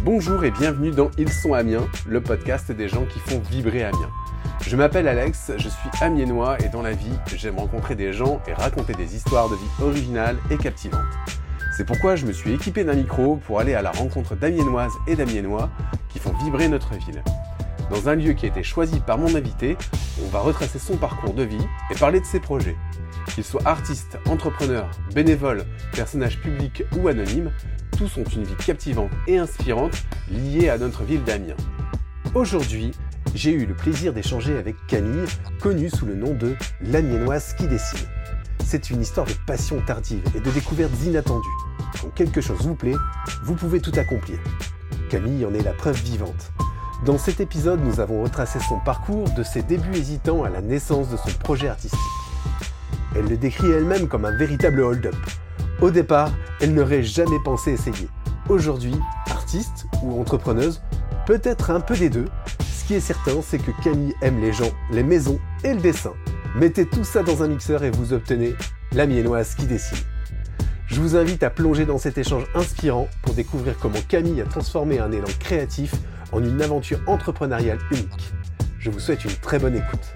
Bonjour et bienvenue dans Ils sont Amiens, le podcast des gens qui font vibrer Amiens. Je m'appelle Alex, je suis amiénois et dans la vie, j'aime rencontrer des gens et raconter des histoires de vie originales et captivantes. C'est pourquoi je me suis équipé d'un micro pour aller à la rencontre d'Amiénoises et d'Amiénois qui font vibrer notre ville. Dans un lieu qui a été choisi par mon invité, on va retracer son parcours de vie et parler de ses projets. Qu'ils soient artistes, entrepreneurs, bénévoles, personnages publics ou anonymes, tous ont une vie captivante et inspirante liée à notre ville d'Amiens. Aujourd'hui, j'ai eu le plaisir d'échanger avec Camille, connue sous le nom de l'Amiénoise qui dessine. C'est une histoire de passion tardive et de découvertes inattendues. Quand quelque chose vous plaît, vous pouvez tout accomplir. Camille en est la preuve vivante. Dans cet épisode, nous avons retracé son parcours de ses débuts hésitants à la naissance de son projet artistique. Elle le décrit elle-même comme un véritable hold-up. Au départ, elle n'aurait jamais pensé essayer. Aujourd'hui, artiste ou entrepreneuse, peut-être un peu des deux. Ce qui est certain, c'est que Camille aime les gens, les maisons et le dessin. Mettez tout ça dans un mixeur et vous obtenez l'Amiénoise qui dessine. Je vous invite à plonger dans cet échange inspirant pour découvrir comment Camille a transformé un élan créatif en une aventure entrepreneuriale unique. Je vous souhaite une très bonne écoute.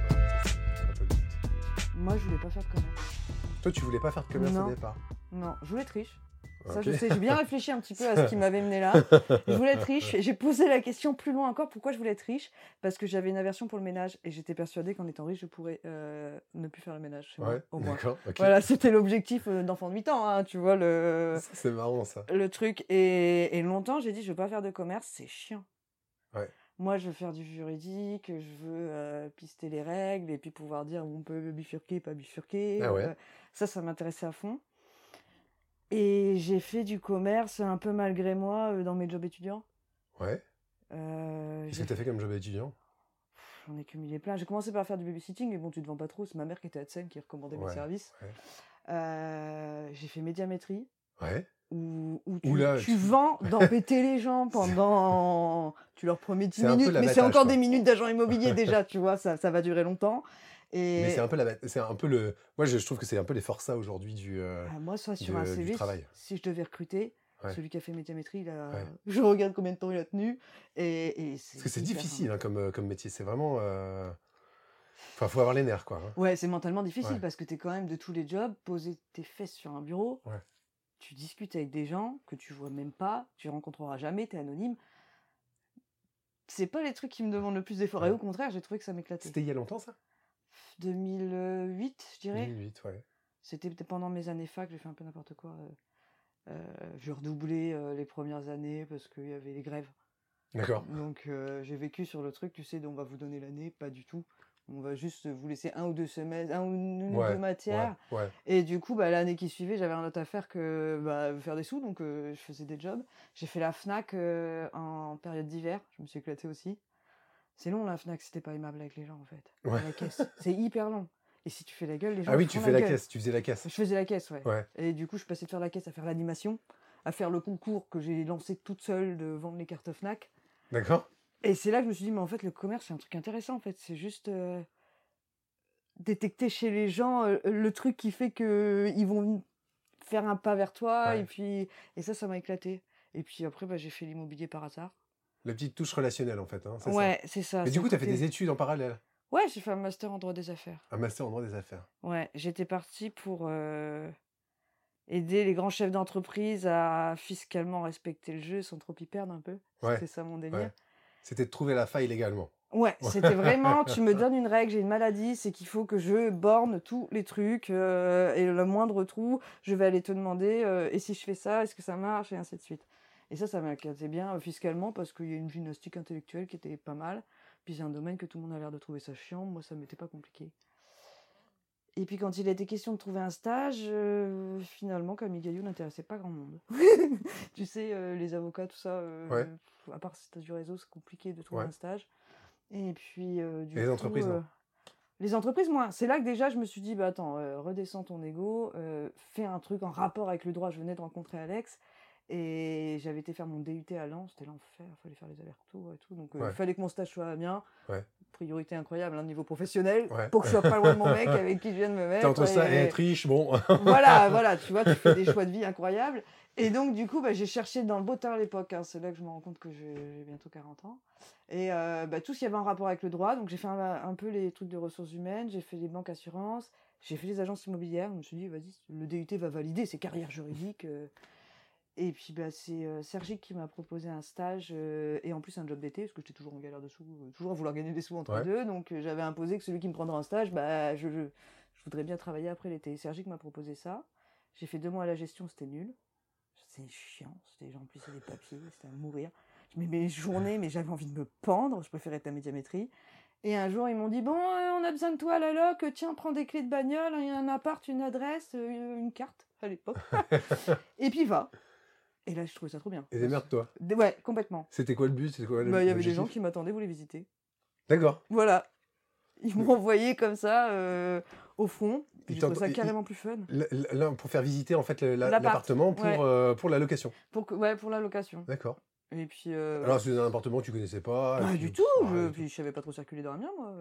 Moi, je voulais pas faire de commerce. Toi, tu voulais pas faire de commerce Non. au départ? Non, je voulais être riche. Ça, Ok. je sais, j'ai bien réfléchi un petit peu à ce qui m'avait mené là. Je voulais être riche. J'ai posé la question plus loin encore, pourquoi je voulais être riche? Parce que j'avais une aversion pour le ménage et j'étais persuadée qu'en étant riche, je pourrais ne plus faire le ménage chez moi, Ouais, au moins. d'accord. Ok. Voilà, c'était l'objectif d'enfant de 8 ans, hein, tu vois, C'est marrant ça. le truc. Et longtemps, j'ai dit, je veux pas faire de commerce, c'est chiant. Ouais. Moi, je veux faire du juridique, je veux pister les règles et puis pouvoir dire où on peut bifurquer, pas bifurquer. Ah ouais. Ça m'intéressait à fond. Et j'ai fait du commerce un peu malgré moi dans mes jobs étudiants. Ouais. Euh, Qu'est-ce j'ai que t'as fait comme job étudiant? J'en ai cumulé plein. J'ai commencé par faire du babysitting, mais bon, tu te vends pas trop. C'est ma mère qui était AdSense qui recommandait mes Ouais. services. Ouais. J'ai fait médiamétrie, Ouais. où Oula, tu vends d'empêter les gens pendant... Tu leur promets 10 C'est un peu minutes, mais c'est l'abattage, encore quoi. des minutes d'agent immobilier déjà, tu vois, ça va durer longtemps. Mais Et c'est un peu le. Moi, je trouve que c'est un peu les forçats aujourd'hui moi, ça, sur un du CV, travail. si je devais recruter, Ouais. celui qui a fait médiamétrie, Ouais. je regarde combien de temps il a tenu. Et Parce que c'est hyper difficile hein, comme métier. C'est vraiment. Enfin, faut avoir les nerfs, quoi. Hein. Ouais, c'est mentalement difficile Ouais. parce que t'es quand même de tous les jobs, poser tes fesses sur un bureau, Ouais. tu discutes avec des gens que tu vois même pas, tu rencontreras jamais, t'es anonyme. C'est pas les trucs qui me demandent le plus d'efforts. Et Ouais. au contraire, j'ai trouvé que ça m'éclatait. C'était il y a longtemps, ça? 2008, je dirais. 2008, ouais. C'était peut-être pendant mes années fac, j'ai fait un peu n'importe quoi. J'ai redoublé les premières années parce qu'il y avait les grèves. D'accord. Donc j'ai vécu sur le truc, tu sais, on va vous donner l'année, pas du tout. On va juste vous laisser 1 ou 2 semestres, une ou deux matières. Ouais. Et du coup, l'année qui suivait, j'avais rien d'autre à faire que faire des sous, donc je faisais des jobs. J'ai fait la Fnac en période d'hiver, je me suis éclatée aussi. C'est long la Fnac, c'était pas aimable avec les gens en fait. Ouais. La caisse, c'est hyper long. Et si tu fais la gueule, les gens Ah oui, font tu la fais la gueule. caisse. Tu faisais la caisse. Je faisais la caisse, ouais. Ouais. Et du coup, je passais de faire la caisse à faire l'animation, à faire le concours que j'ai lancé toute seule de vendre les cartes Fnac. D'accord. Et c'est là que je me suis dit, mais en fait, le commerce, c'est un truc intéressant, en fait. C'est juste détecter chez les gens le truc qui fait qu'ils vont faire un pas vers toi. Ouais. Et ça m'a éclaté. Et puis après, j'ai fait l'immobilier par hasard. La petite touche relationnelle, en fait. Hein, c'est Ouais, ça. c'est ça. Mais c'est du un coup, tu as fait côté- des études en parallèle. Ouais, j'ai fait un master en droit des affaires. Un master en droit des affaires. Ouais, j'étais partie pour aider les grands chefs d'entreprise à fiscalement respecter le jeu sans trop y perdre un peu. Ouais. C'était ça mon délire. Ouais. C'était de trouver la faille légalement. Ouais, c'était vraiment, tu me donnes une règle, j'ai une maladie, c'est qu'il faut que je borne tous les trucs et le moindre trou, je vais aller te demander et si je fais ça, est-ce que ça marche et ainsi de suite. Et ça m'a éclaté bien fiscalement parce qu'il y a une gymnastique intellectuelle qui était pas mal. Puis c'est un domaine que tout le monde a l'air de trouver ça chiant, moi ça m'était pas compliqué. Et puis quand il a été question de trouver un stage, finalement Camille Gaillot n'intéressait pas grand monde. Tu sais, les avocats, tout ça, Ouais. à part si t'as du réseau, c'est compliqué de trouver Ouais. un stage. Et puis du Et les coup, entreprises, non? les entreprises, moi, c'est là que déjà je me suis dit, attends, redescends ton ego, fais un truc en rapport avec le droit. Je venais de rencontrer Alex et j'avais été faire mon DUT à Lens, c'était l'enfer, il fallait faire les allers-retours et tout. Donc il Ouais. fallait que mon stage soit à Amiens. Ouais. priorité incroyable, hein, niveau professionnel, Ouais. pour que je sois pas loin de mon mec avec qui je viens de me mettre. T'es entre ça et être riche, bon. Voilà, tu vois, tu fais des choix de vie incroyables. Et donc, du coup, j'ai cherché dans le beau temps à l'époque. Hein, c'est là que je me rends compte que j'ai bientôt 40 ans. Et tout ce qui avait un rapport avec le droit. Donc, j'ai fait un peu les trucs de ressources humaines. J'ai fait les banques assurances. J'ai fait les agences immobilières. Je me suis dit, vas-y, le DUT va valider ses carrières juridiques. Et puis, c'est Sergi qui m'a proposé un stage et en plus un job d'été, parce que j'étais toujours en galère de sous, toujours à vouloir gagner des sous entre les deux. Donc, j'avais imposé que celui qui me prendra un stage, je voudrais bien travailler après l'été. Sergi qui m'a proposé ça. J'ai fait 2 mois à la gestion, c'était nul. C'est chiant, c'était remplissais des papiers, c'était à mourir. Mais mes journées, mais j'avais envie de me pendre, je préférais être à médiamétrie. Et un jour, ils m'ont dit, bon, on a besoin de toi à la loc, tiens, prends des clés de bagnole, il y a un appart, une adresse, une carte, à l'époque. Et puis va. Et là, je trouvais ça trop bien. Et démerde-toi. Ouais, complètement. C'était quoi le but? C'était quoi Il y avait des gens qui m'attendaient, voulaient visiter. D'accord. Voilà. Ils m'ont envoyé comme ça, au front. J'ai trouvé ça carrément plus fun. Là, pour faire visiter en fait l'appartement pour la location. Pour la location. D'accord. Et puis. Alors c'est un appartement que tu connaissais pas. Pas du tout. Puis je savais pas trop circuler dans la mienne, moi.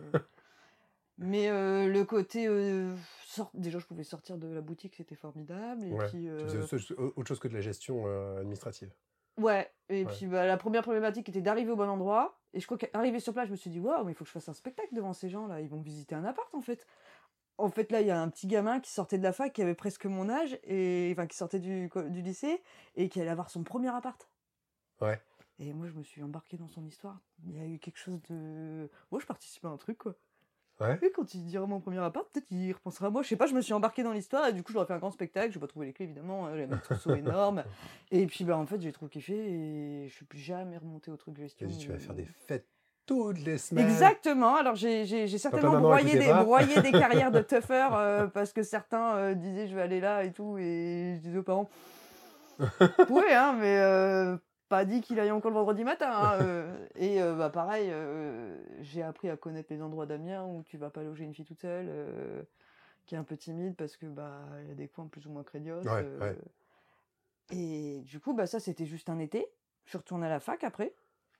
Mais le côté déjà je pouvais sortir de la boutique, c'était formidable. Et puis. Tu faisais autre chose que de la gestion administrative. Ouais. Et puis la première problématique était d'arriver au bon endroit. Et je crois qu'arrivé sur place, je me suis dit waouh, mais il faut que je fasse un spectacle devant ces gens-là. Ils vont visiter un appart en fait. En fait, là, il y a un petit gamin qui sortait de la fac, qui avait presque mon âge, qui sortait du lycée, et qui allait avoir son premier appart. Ouais. Et moi, je me suis embarquée dans son histoire. Il y a eu quelque chose de... Moi, je participais à un truc, quoi. Ouais. Et quand il dira mon premier appart, peut-être il repensera à moi. Je sais pas, je me suis embarquée dans l'histoire, et du coup, j'aurais fait un grand spectacle. Je n'ai pas trouvé les clés, évidemment. J'avais un trousseau énorme. Et puis, en fait, j'ai trop kiffé, et je suis plus jamais remontée au truc de gestion. Tu vas faire des fêtes toutes les semaines. Exactement. Alors j'ai certainement broyé des carrières de tougher parce que certains disaient je vais aller là et tout, et je disais aux parents ouais hein, mais pas dit qu'il aille encore le vendredi matin. Hein, et pareil, j'ai appris à connaître les endroits d'Amiens où tu vas pas loger une fille toute seule, qui est un peu timide parce que y a des coins plus ou moins craignos. Ouais. Et du coup ça c'était juste un été. Je suis retournée à la fac après.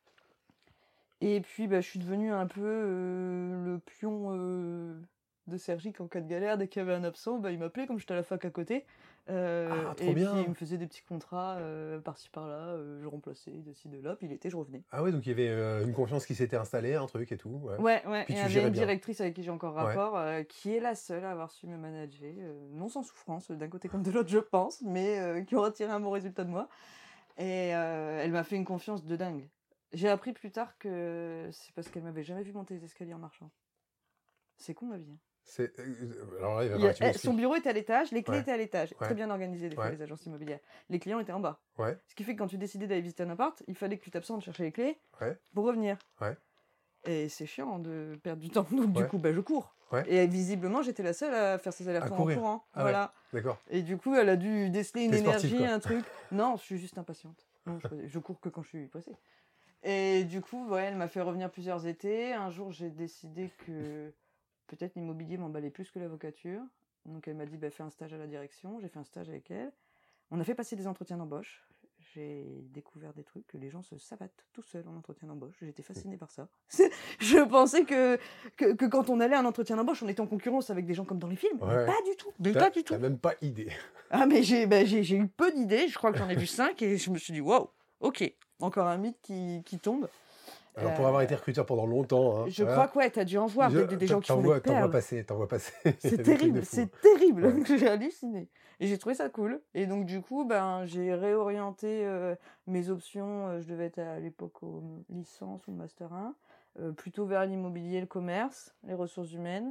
Et puis, je suis devenue un peu le pion de Sergi en cas de galère. Dès qu'il y avait un absent, il m'appelait, comme j'étais à la fac à côté. Trop et bien. puis, il me faisait des petits contrats par-ci, par-là. Je remplaçais de ci, de là. Puis l'été, je revenais. Ah ouais, donc il y avait une confiance qui s'était installée, un truc et tout. Ouais. Puis Et il y avait une directrice avec qui j'ai encore rapport, qui est la seule à avoir su me manager. Non sans souffrance, d'un côté comme de l'autre, je pense, mais qui aura tiré un bon résultat de moi. Et elle m'a fait une confiance de dingue. J'ai appris plus tard que c'est parce qu'elle m'avait jamais vu monter les escaliers en marchant. C'est con ma vie. Hein. Alors là, son bureau était à l'étage, les clés étaient à l'étage. Très bien organisé des fois les agences immobilières. Les clients étaient en bas. Ce qui fait que quand tu décidais d'aller visiter un appart, il fallait que tu t'absentes chercher les clés pour revenir. Et c'est chiant de perdre du temps. Donc du coup, je cours. Et visiblement, j'étais la seule à faire ces allers-retours en courant. Voilà. D'accord. Et du coup, elle a dû déceler une énergie, sportive, un truc. Non, je suis juste impatiente. Non, je cours que quand je suis pressée. Et du coup, elle m'a fait revenir plusieurs étés. Un jour, j'ai décidé que peut-être l'immobilier m'emballait plus que l'avocature. Donc, elle m'a dit, fais un stage à la direction. J'ai fait un stage avec elle. On a fait passer des entretiens d'embauche. J'ai découvert des trucs que les gens se savatent tout seuls en entretien d'embauche. J'étais fascinée par ça. Je pensais que quand on allait à un entretien d'embauche, on était en concurrence avec des gens comme dans les films. Mais pas du tout. Pas du tout. T'as même pas idée. Ah, mais j'ai eu peu d'idées. Je crois que j'en ai vu 5 et je me suis dit, waouh, ok. Encore un mythe qui tombe. Alors, pour avoir été recruteur pendant longtemps... je crois que t'as dû en voir des gens qui font des perles. T'en vois passer. C'est terrible, c'est terrible. J'ai halluciné. Et j'ai trouvé ça cool. Et donc, du coup, j'ai réorienté mes options. Je devais être à l'époque aux licences ou Master 1. Plutôt vers l'immobilier, le commerce, les ressources humaines.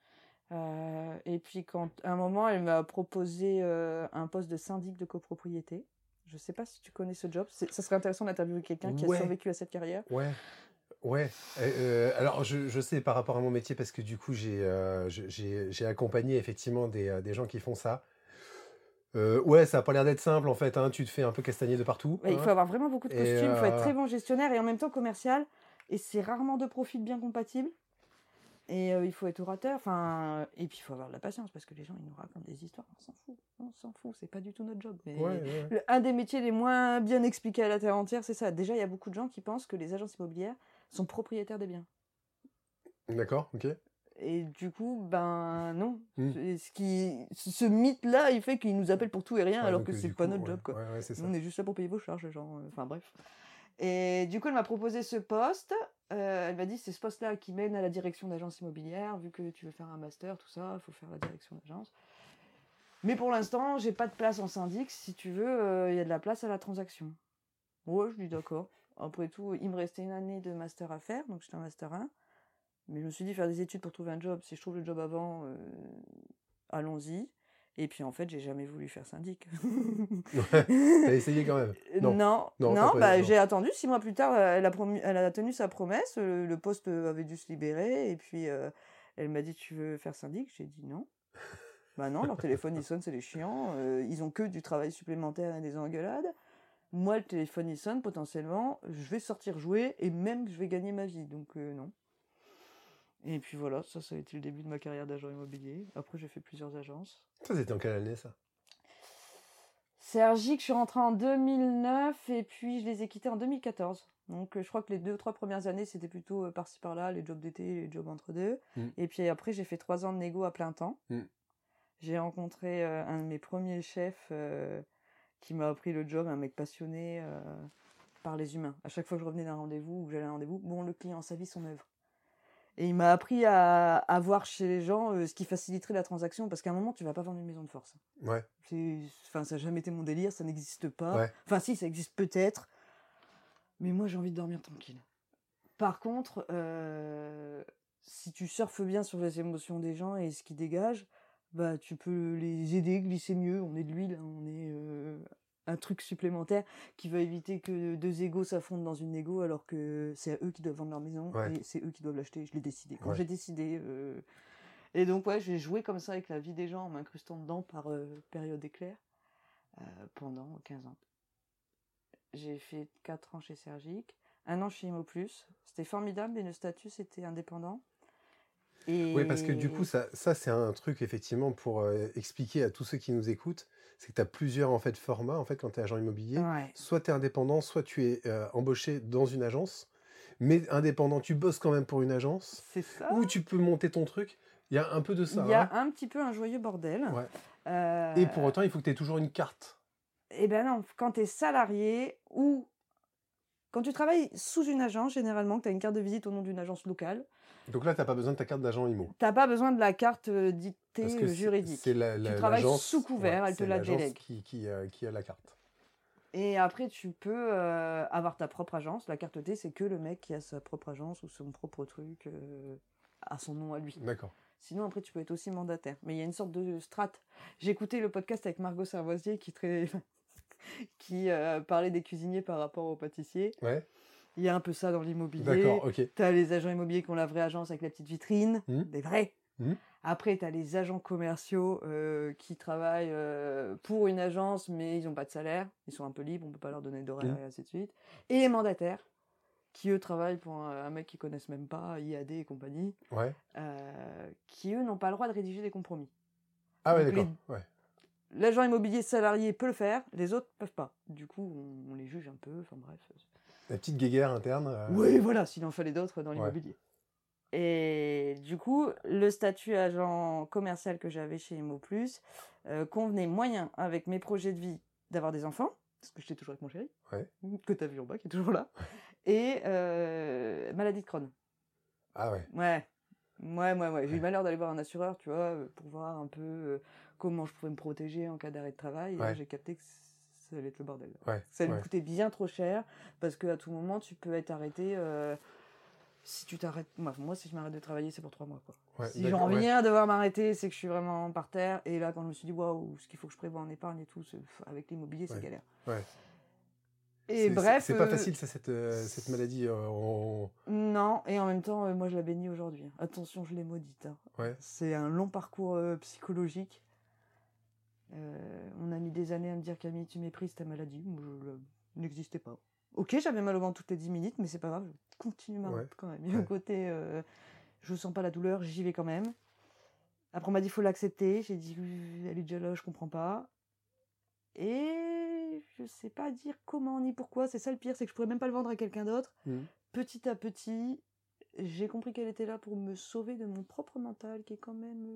Et puis, à un moment, elle m'a proposé un poste de syndic de copropriété. Je ne sais pas si tu connais ce job. Ça serait intéressant d'interviewer quelqu'un qui a survécu à cette carrière. Ouais. Alors, je sais par rapport à mon métier, parce que du coup, j'ai accompagné effectivement des gens qui font ça. Ça n'a pas l'air d'être simple en fait. Hein. Tu te fais un peu castagner de partout. Il faut avoir vraiment beaucoup de costumes. Il faut être très bon gestionnaire et en même temps commercial. Et c'est rarement deux profils bien compatibles. Et il faut être orateur, et puis il faut avoir de la patience, parce que les gens, ils nous racontent des histoires, on s'en fout, c'est pas du tout notre job. Mais un des métiers les moins bien expliqués à la terre entière, c'est ça. Déjà, il y a beaucoup de gens qui pensent que les agences immobilières sont propriétaires des biens. D'accord, ok. Et du coup, ben non. Hmm. Ce mythe-là, il fait qu'ils nous appellent pour tout et rien, Ouais, alors donc, que c'est du pas coup, notre ouais, job, quoi. ouais, c'est Nous, ça. on est juste là pour payer vos charges, genre. Enfin, bref. Et du coup, elle m'a proposé ce poste. Elle m'a dit, c'est ce poste-là qui mène à la direction d'agence immobilière. Vu que tu veux faire un master, tout ça, il faut faire la direction d'agence. Mais pour l'instant, j'ai pas de place en syndic. Si tu veux, il y a de la place à la transaction. Ouais, je dis d'accord. Après tout, il me restait une année de master à faire, donc j'étais en master 1. Mais je me suis dit, faire des études pour trouver un job, si je trouve le job avant, allons-y. Et puis en fait, j'ai jamais voulu faire syndic. Ouais, t'as essayé quand même? Non, Non, non. j'ai attendu 6 mois plus tard, elle a tenu sa promesse, le poste avait dû se libérer, et puis elle m'a dit, tu veux faire syndic? J'ai dit non. Bah non, leur téléphone il sonne, c'est les chiants, ils ont que du travail supplémentaire et des engueulades. Moi, le téléphone il sonne, potentiellement, je vais sortir jouer, et même je vais gagner ma vie, donc non. Et puis voilà, ça a été le début de ma carrière d'agent immobilier. Après, j'ai fait plusieurs agences. Ça, c'était en quelle année, ça? Sergic, je suis rentrée en 2009 et puis je les ai quittés en 2014. Donc je crois que les 2 ou 3 premières années, c'était plutôt par-ci par-là, les jobs d'été, les jobs entre deux. Et puis après, j'ai fait 3 ans de négo à plein temps. J'ai rencontré un de mes premiers chefs qui m'a appris le job, un mec passionné par les humains. À chaque fois que je revenais d'un rendez-vous ou que j'allais à un rendez-vous, bon, le client, sa vie, son œuvre. Et il m'a appris à voir chez les gens ce qui faciliterait la transaction, parce qu'à un moment, tu vas pas vendre une maison de force. Ouais. Ça n'a jamais été mon délire, ça n'existe pas. Ouais. Enfin si, ça existe peut-être, mais moi j'ai envie de dormir tranquille. Par contre, si tu surfes bien sur les émotions des gens et ce qu'ils dégagent, bah tu peux les aider, glisser mieux. On est de l'huile, on est un truc supplémentaire qui va éviter que 2 égos s'affrontent dans une négo, alors que c'est à eux qui doivent vendre leur maison et c'est eux qui doivent l'acheter. Je l'ai décidé. Quand j'ai décidé... Et donc ouais, j'ai joué comme ça avec la vie des gens en m'incrustant dedans par période éclair pendant 15 ans. J'ai fait 4 ans chez Sergic, 1 an chez Imo+. C'était formidable, mais le statut c'était indépendant. Oui, parce que du coup, ça c'est un truc effectivement pour expliquer à tous ceux qui nous écoutent, c'est que tu as plusieurs en fait formats en fait quand tu es agent immobilier. Ouais. Soit tu es indépendant, soit tu es embauché dans une agence. Mais indépendant, tu bosses quand même pour une agence. C'est ça. Ou tu peux monter ton truc. Il y a un peu de ça. Il y a un petit peu un joyeux bordel. Ouais. Et pour autant, il faut que tu aies toujours une carte. Eh ben non, quand tu es salarié ou quand tu travailles sous une agence, généralement, que tu as une carte de visite au nom d'une agence locale. Donc là, tu n'as pas besoin de ta carte d'agent IMO. Tu n'as pas besoin de la carte dictée juridique. C'est tu travailles sous couvert, elle te la délègue. Qui a la carte. Et après, tu peux avoir ta propre agence. La carte T, c'est que le mec qui a sa propre agence ou son propre truc à son nom à lui. D'accord. Sinon, après, tu peux être aussi mandataire. Mais il y a une sorte de strate. J'ai écouté le podcast avec Margot Servoisier qui parlait des cuisiniers par rapport aux pâtissiers. Ouais. Il y a un peu ça dans l'immobilier. D'accord, ok. Tu as les agents immobiliers qui ont la vraie agence avec la petite vitrine, des vrais. Après, tu as les agents commerciaux qui travaillent pour une agence, mais ils n'ont pas de salaire. Ils sont un peu libres, on ne peut pas leur donner d'horaire et ainsi de suite. Et les mandataires, qui eux travaillent pour un mec qu'ils connaissent même pas, IAD et compagnie, qui eux n'ont pas le droit de rédiger des compromis. Ah ouais, d'accord. L'agent immobilier salarié peut le faire, les autres peuvent pas. Du coup, on les juge un peu, enfin bref. La petite guéguerre interne. Oui, voilà, s'il en fallait d'autres dans l'immobilier. Et du coup, le statut agent commercial que j'avais chez Imo+, convenait moyen avec mes projets de vie d'avoir des enfants, parce que j'étais toujours avec mon chéri, que t'as vu en bas, qui est toujours là, et maladie de Crohn. Ah ouais. Ouais. J'ai eu le malheur d'aller voir un assureur, tu vois, pour voir un peu comment je pouvais me protéger en cas d'arrêt de travail. Et là, j'ai capté que ça allait être le bordel. Ça lui coûtait bien trop cher, parce qu'à tout moment, tu peux être arrêté... si tu t'arrêtes... Moi, si je m'arrête de travailler, c'est pour 3 mois, quoi. Si j'en viens à devoir m'arrêter, c'est que je suis vraiment par terre. Et là, quand je me suis dit, waouh, ce qu'il faut que je prévoie en épargne et tout, avec l'immobilier, c'est galère. Ouais. Et bref... C'est pas facile, ça, cette maladie. Non, et en même temps, moi, je la bénis aujourd'hui. Attention, je l'ai maudite. C'est un long parcours psychologique. On a mis des années à me dire, Camille, tu méprises ta maladie. Moi, je n'existais pas. Ok, j'avais mal au ventre toutes les 10 minutes, mais c'est pas grave, je continue ma route quand même. Il y a un côté, je sens pas la douleur, j'y vais quand même. Après, on m'a dit, il faut l'accepter. J'ai dit, elle est déjà là, je comprends pas. Et je sais pas dire comment ni pourquoi. C'est ça le pire, c'est que je pourrais même pas le vendre à quelqu'un d'autre. Petit à petit, j'ai compris qu'elle était là pour me sauver de mon propre mental, qui est quand même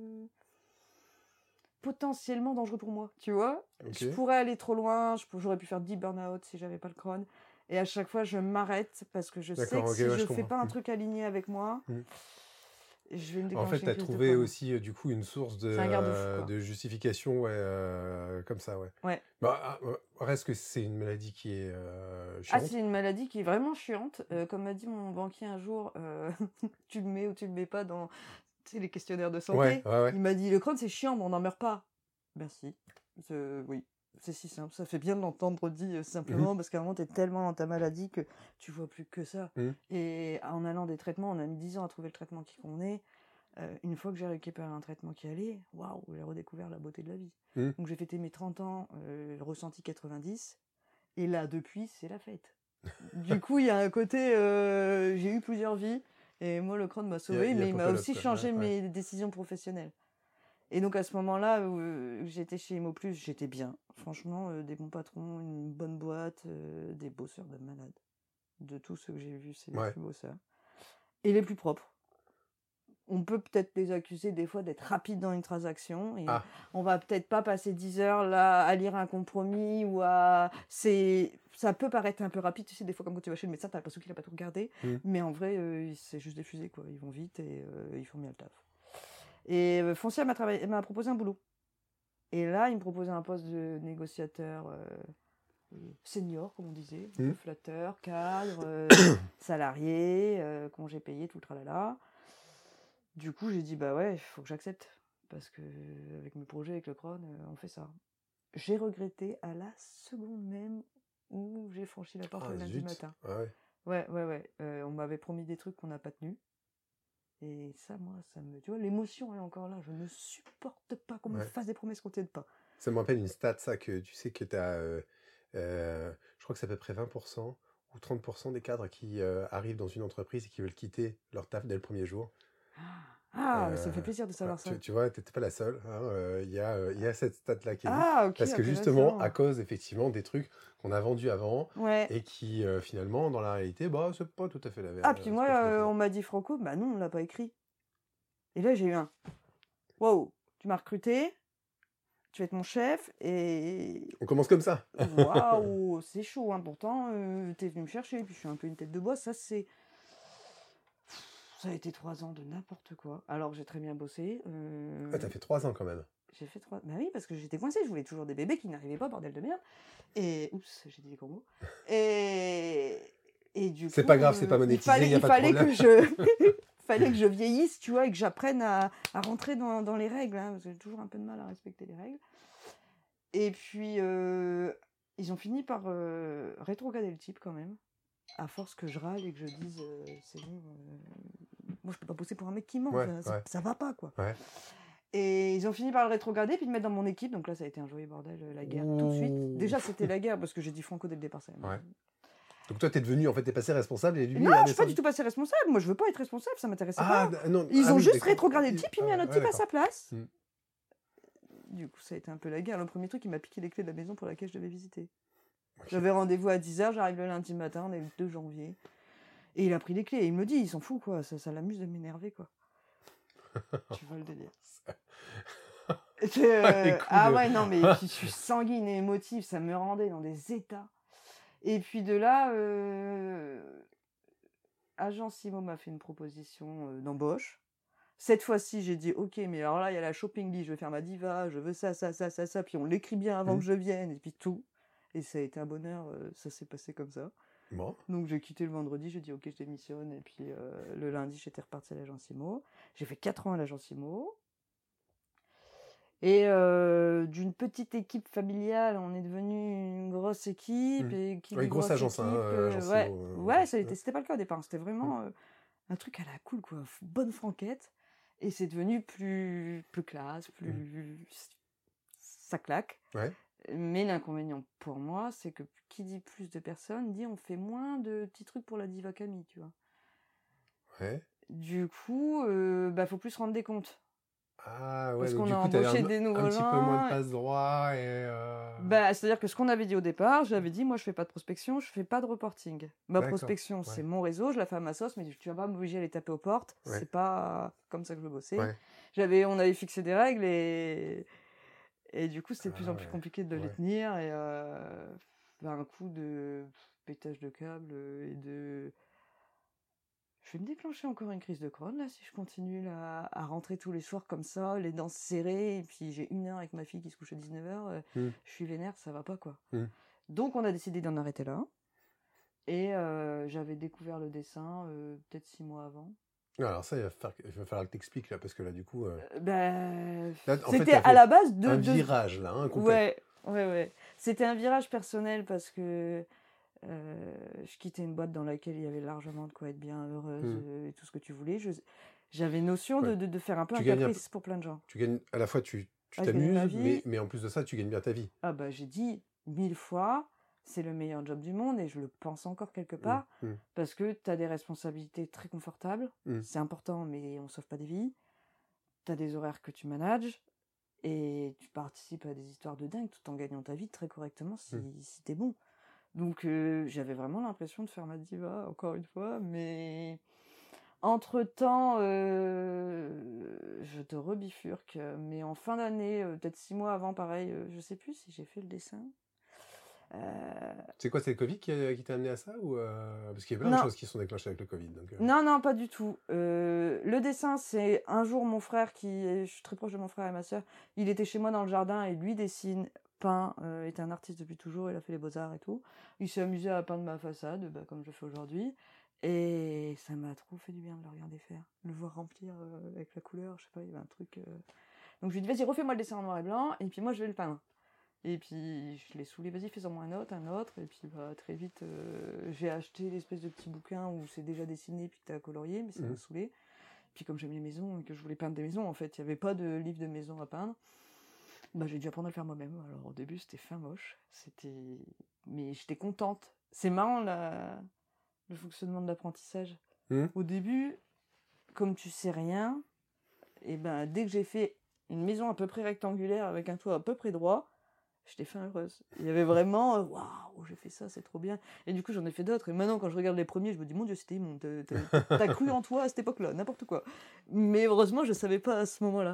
potentiellement dangereux pour moi, tu vois. Ok. Je pourrais aller trop loin, j'aurais pu faire 10 burn-out si j'avais pas le Crohn. Et à chaque fois, je m'arrête parce que je sais D'accord, que ok, si ouais, je je fais comprends. pas un truc aligné avec moi, Mm. je vais me En déclencher fait, une tu as crise de trouvé Crohn. aussi, du coup, une source C'est un garde-fou, quoi. de justification, ouais, comme ça, ouais. Ouais. Bah, reste que c'est une maladie qui est Ah, chiante. c'est une maladie qui est vraiment chiante. Comme m'a dit mon banquier un jour, tu le mets ou tu le mets pas dans les questionnaires de santé. Ouais, ouais, ouais. Il m'a dit, le Crohn, c'est chiant, mais on n'en meurt pas. Ben si. Oui, c'est si simple. Ça fait bien de l'entendre dit simplement, parce qu'à un moment, tu es tellement dans ta maladie que tu vois plus que ça. Mhm. Et en allant des traitements, on a mis 10 ans à trouver le traitement qui convenait. Une fois que j'ai récupéré un traitement qui allait, waouh, j'ai redécouvert la beauté de la vie. Mhm. Donc j'ai fêté mes 30 ans, ressenti 90. Et là, depuis, c'est la fête. Du coup, il y a un côté, j'ai eu plusieurs vies. Et moi, le Crohn m'a sauvé, Il y a mais il m'a Popolope, aussi quoi. changé Ouais, ouais. mes décisions professionnelles. Et donc, à ce moment-là, où j'étais chez Imo+, j'étais bien. Franchement, des bons patrons, une bonne boîte, des bosseurs de malades. De tous ceux que j'ai vus, c'est les Ouais. plus bosseurs. Et les plus propres. On peut peut-être les accuser des fois d'être rapides dans une transaction. Et Ah. on va peut-être pas passer 10 heures là à lire un compromis ou à... Ça peut paraître un peu rapide, tu sais, des fois comme quand tu vas chez le médecin, t'as l'impression qu'il a pas tout regardé. Mais en vrai, c'est juste des fusées, quoi. Ils vont vite et ils font bien le taf. Et Foncia m'a proposé un boulot. Et là, il me proposait un poste de négociateur senior, comme on disait, un peu flatteur, cadre, salarié, congé payé, tout le tralala. Du coup, j'ai dit, bah ouais, il faut que j'accepte. Parce que avec mes projets, avec le Crohn, on fait ça. J'ai regretté à la seconde même où j'ai franchi la porte le lundi matin. Ah ouais. Ouais. On m'avait promis des trucs qu'on n'a pas tenus. Et ça, moi, ça me... Tu vois, l'émotion est encore là. Je ne supporte pas qu'on me fasse des promesses qu'on ne tienne pas. Ça me rappelle une stat, ça, que tu sais que tu as... je crois que c'est à peu près 20% ou 30% des cadres qui arrivent dans une entreprise et qui veulent quitter leur taf dès le premier jour. Mais ça me fait plaisir de savoir ça. Tu vois, t'étais pas la seule. Il y a cette stat-là qui existe. Ok, parce que justement, à cause effectivement des trucs qu'on a vendus avant et qui finalement, dans la réalité, bah, c'est pas tout à fait la vérité. Ah, puis moi, on m'a dit Franco, bah non, on l'a pas écrit. Et là, j'ai eu un wow, tu m'as recruté, tu vas être mon chef et. On commence comme ça. Waouh, c'est chaud, hein. Pourtant, t'es venu me chercher, puis je suis un peu une tête de bois. Ça a été 3 ans de n'importe quoi. Alors que j'ai très bien bossé. Ah, t'as fait 3 ans quand même. J'ai fait 3. Bah oui, parce que j'étais coincée. Je voulais toujours des bébés qui n'arrivaient pas, bordel de merde. Et. Oups, j'ai dit des gros mots. Et du coup. C'est pas grave, c'est pas monétisé, il fallait que je. Fallait que je vieillisse, tu vois, et que j'apprenne à rentrer dans les règles, hein, parce que j'ai toujours un peu de mal à respecter les règles. Et puis, ils ont fini par rétrograder le type quand même, à force que je râle et que je dise c'est bon, moi je peux pas bosser pour un mec qui ment, ça va pas, quoi. Ouais. Et ils ont fini par le rétrograder puis le mettre dans mon équipe, donc là ça a été un joyeux bordel, la guerre tout de suite. Déjà c'était la guerre parce que j'ai dit Franco dès le départ, ça. Ouais. Donc toi, t'es passé responsable et lui... Non, je suis pas du tout passé responsable. Moi, je veux pas être responsable, ça m'intéressait pas. Non, ils ont juste rétrogradé le type, puis mis un autre type à sa place. Mm. Du coup, ça a été un peu la guerre. Le premier truc, il m'a piqué les clés de la maison pour laquelle je devais visiter. Okay. J'avais rendez-vous à 10h, j'arrive le lundi matin, on est le 2 janvier. Et il a pris les clés, et il me dit, il s'en fout, quoi. Ça l'amuse de m'énerver, quoi. Tu vois le délire. Ouais, non, mais je suis sanguine et émotive, ça me rendait dans des états. Et puis de là, Agence Imo m'a fait une proposition d'embauche. Cette fois-ci, j'ai dit, ok, mais alors là, il y a la shopping list, je vais faire ma diva, je veux ça, puis on l'écrit bien avant que je vienne, et puis tout. Et ça a été un bonheur, ça s'est passé comme ça. Bon. Donc j'ai quitté le vendredi, j'ai dit, ok, je démissionne, et puis le lundi, j'étais reparti à l'Agence Imo. J'ai fait 4 ans à l'Agence Imo. Et d'une petite équipe familiale, on est devenu une grosse équipe. Et grosse agence, ouais, c'était pas le cas au départ. C'était vraiment un truc à la cool, quoi. Bonne franquette. Et c'est devenu plus classe, plus... Ça claque. Ouais. Mais l'inconvénient pour moi, c'est que qui dit plus de personnes, dit on fait moins de petits trucs pour la diva Camille, tu vois. Ouais. Du coup, faut plus rendre des comptes. Ah ouais, Parce donc qu'on du a coup, t'avais embauché des un nouveaux petit peu moins de gens. passe-droit Bah, c'est-à-dire que ce qu'on avait dit au départ, j'avais dit, moi, je fais pas de prospection, je fais pas de reporting. Ma D'accord, prospection, c'est ouais, mon réseau, je la fais à ma sauce, mais tu vas pas m'obliger à aller taper aux portes. ouais, C'est pas comme ça que je veux bosser. ouais. On avait fixé des règles et du coup, c'était de plus Ah en plus ouais, compliqué de les ouais. tenir et bah, un coup de pétage de câble et de. Je vais me déclencher encore une crise de Crohn là si je continue là, à rentrer tous les soirs comme ça, les dents serrées, et puis j'ai 1 heure avec ma fille qui se couche à 19h, Hmm, je suis vénère, ça va pas quoi. hmm. Donc on a décidé d'en arrêter là, et j'avais découvert le dessin peut-être 6 mois avant. Alors ça, il va falloir que t'expliques là, parce que là, du coup, Ben, là, en fait, c'était t'as à la fait base un virage là, complet. Ouais, ouais, ouais. C'était un virage personnel parce que je quittais une boîte dans laquelle il y avait largement de quoi être bien heureuse Hmm, et tout ce que tu voulais. J'avais notion ouais. de faire un peu Tu un gagnes caprice pour plein de gens. tu gagnes à la fois, tu Ah, je gagnais ma t'amuses, vie. mais en plus de ça, tu gagnes bien ta vie. Ah bah j'ai dit 1000 fois, c'est le meilleur job du monde et je le pense encore quelque Hmm, part hmm, parce que tu as des responsabilités très confortables. hmm, C'est important, mais on sauve pas des vies. Tu as des horaires que tu manages et tu participes à des histoires de dingue tout en gagnant ta vie très correctement hmm. si t'es bon. Donc j'avais vraiment l'impression de faire ma diva, encore une fois, mais entre-temps, je te rebifurque, mais en fin d'année, peut-être 6 mois avant, pareil, je sais plus si j'ai fait le dessin. C'est quoi, c'est le Covid qui t'a amené à ça ou parce qu'il y a plein de Non, choses qui sont déclenchées avec le Covid. Donc, non, non, pas du tout. Le dessin, c'est un jour mon frère je suis très proche de mon frère et ma sœur, il était chez moi dans le jardin et lui dessine, peint, était un artiste depuis toujours, il a fait les beaux-arts et tout. Il s'est amusé à peindre ma façade, bah, comme je fais aujourd'hui. Et ça m'a trop fait du bien de le regarder faire, le voir remplir avec la couleur, je sais pas, il y avait un truc. Donc je lui ai dit, vas-y, refais-moi le dessin en noir et blanc, et puis moi je vais le peindre. Et puis je l'ai saoulé, vas-y fais-en moi un autre, et puis bah, très vite j'ai acheté l'espèce de petit bouquin où c'est déjà dessiné puis que t'as colorié, mais ça m'a saoulé. Puis comme j'aime les maisons et que je voulais peindre des maisons, en fait, il n'y avait pas de livre de maison à peindre, bah j'ai dû apprendre à le faire moi-même. Alors au début c'était fin moche, mais j'étais contente. C'est marrant le fonctionnement de l'apprentissage. hmm. Au début, comme tu sais rien, et ben dès que j'ai fait une maison à peu près rectangulaire avec un toit à peu près droit, j'étais fin heureuse. Il y avait vraiment, waouh, j'ai fait ça, c'est trop bien. Et du coup, j'en ai fait d'autres. Et maintenant, quand je regarde les premiers, je me dis, mon Dieu, c'était immonde. T'as cru en toi à cette époque-là, n'importe quoi. Mais heureusement, je ne savais pas à ce moment-là.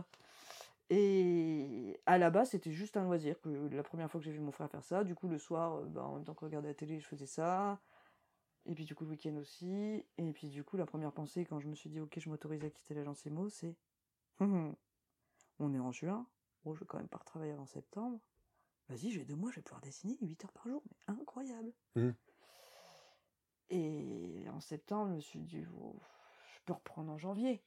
Et à la base, c'était juste un loisir. La première fois que j'ai vu mon frère faire ça, du coup, le soir, bah, en même temps que je regardais la télé, je faisais ça. Et puis, du coup, le week-end aussi. Et puis, du coup, la première pensée, quand je me suis dit, ok, je m'autorise à quitter l'agence Imo, c'est, on est en juin. Oh, je vais quand même pas retravailler avant septembre. Vas-y, j'ai 2 mois, je vais pouvoir dessiner 8 heures par jour. Mais incroyable. Hmm. Et en septembre, je me suis dit, oh, je peux reprendre en janvier.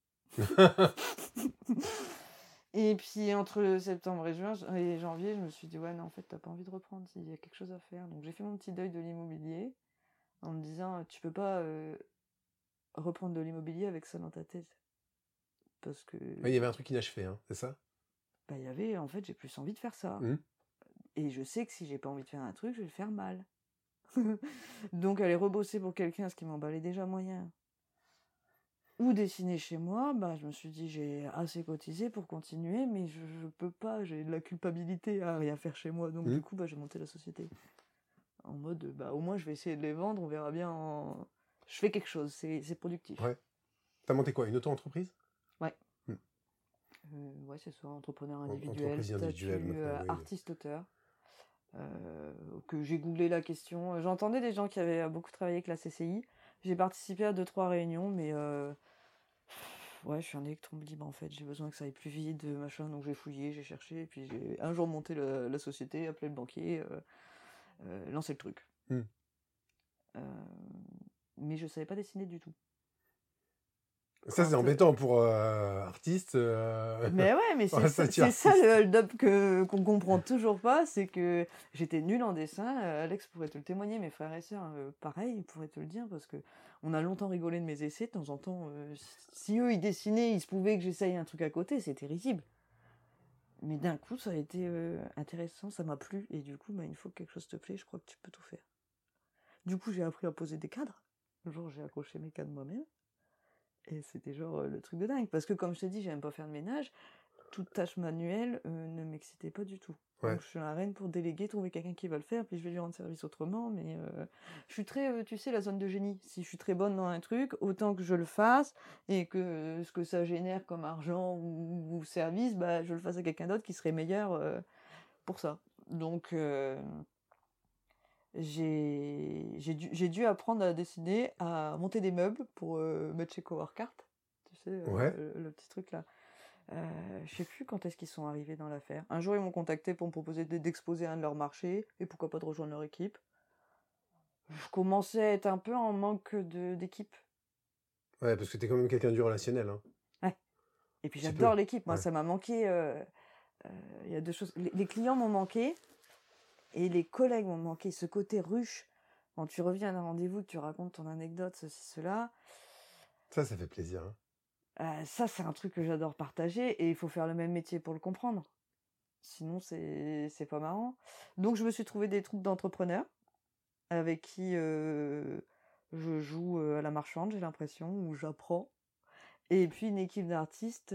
Et puis entre septembre et janvier, je me suis dit, ouais, non, en fait, t'as pas envie de reprendre, il y a quelque chose à faire. Donc j'ai fait mon petit deuil de l'immobilier en me disant, tu peux pas reprendre de l'immobilier avec ça dans ta tête. Parce que, Ouais, il y avait un truc inachevé, hein, c'est ça? bah, il y avait, en fait, j'ai plus envie de faire ça. Hmm. Et je sais que si j'ai pas envie de faire un truc, je vais le faire mal. Donc aller rebosser pour quelqu'un, ce qui m'emballait déjà moyen, ou dessiner chez moi, bah je me suis dit j'ai assez cotisé pour continuer, mais je peux pas, j'ai de la culpabilité à rien faire chez moi, donc Hmm. du coup bah j'ai monté la société. En mode bah au moins je vais essayer de les vendre, on verra bien je fais quelque chose, c'est productif. Ouais. T'as monté quoi, une auto-entreprise? Ouais. Hmm. Ouais, c'est ça, entrepreneur individuel, Entreprise individuelle statut maintenant, oui. artiste-auteur. Que j'ai googlé la question. J'entendais des gens qui avaient beaucoup travaillé avec la CCI. J'ai participé à 2-3 réunions, mais ouais, je suis un électron libre en fait. J'ai besoin que ça aille plus vite, machin. Donc j'ai fouillé, j'ai cherché, et puis j'ai un jour monté la société, appelé le banquier, lancé le truc. Hmm. Mais je savais pas dessiner du tout. Ça, c'est embêtant pour artiste. Mais ouais, mais c'est ça le hold-up qu'on comprend toujours pas, c'est que j'étais nulle en dessin. Alex pourrait te le témoigner, mes frères et sœurs, pareil, ils pourraient te le dire, parce que on a longtemps rigolé de mes essais. De temps en temps, si eux ils dessinaient, il se pouvait que j'essaye un truc à côté, c'était risible. Mais d'un coup, ça a été intéressant, ça m'a plu, et du coup, bah, une fois que quelque chose te plaît, je crois que tu peux tout faire. Du coup, j'ai appris à poser des cadres. Un jour, j'ai accroché mes cadres moi-même. Et c'était genre le truc de dingue. Parce que comme je t'ai dit, j'aime pas faire de ménage. Toute tâche manuelle ne m'excitait pas du tout. Ouais. Donc je suis la reine pour déléguer, trouver quelqu'un qui va le faire, puis je vais lui rendre service autrement. Mais je suis très, tu sais, la zone de génie. Si je suis très bonne dans un truc, autant que je le fasse et que ce que ça génère comme argent ou service, bah, je le fasse à quelqu'un d'autre qui serait meilleur pour ça. Donc j'ai dû apprendre à dessiner, à monter des meubles pour mettre chez Coworkart. Tu sais, Ouais. le petit truc là. Je sais plus quand est-ce qu'ils sont arrivés dans l'affaire. Un jour, ils m'ont contacté pour me proposer d'exposer un de leurs marchés et pourquoi pas de rejoindre leur équipe. Je commençais à être un peu en manque d'équipe. Ouais, parce que t'es quand même quelqu'un du relationnel. Hein. Ouais. Et puis Tu j'adore peux. l'équipe. Moi, Ouais. ça m'a manqué. Il y a deux choses. Les clients m'ont manqué et les collègues m'ont manqué. Ce côté ruche. Quand tu reviens d'un rendez-vous, tu racontes ton anecdote, ceci, cela. Ça fait plaisir. Hein. Ça, c'est un truc que j'adore partager et il faut faire le même métier pour le comprendre. Sinon, c'est pas marrant. Donc, je me suis trouvé des troupes d'entrepreneurs avec qui je joue à la marchande, j'ai l'impression, où j'apprends. Et puis, une équipe d'artistes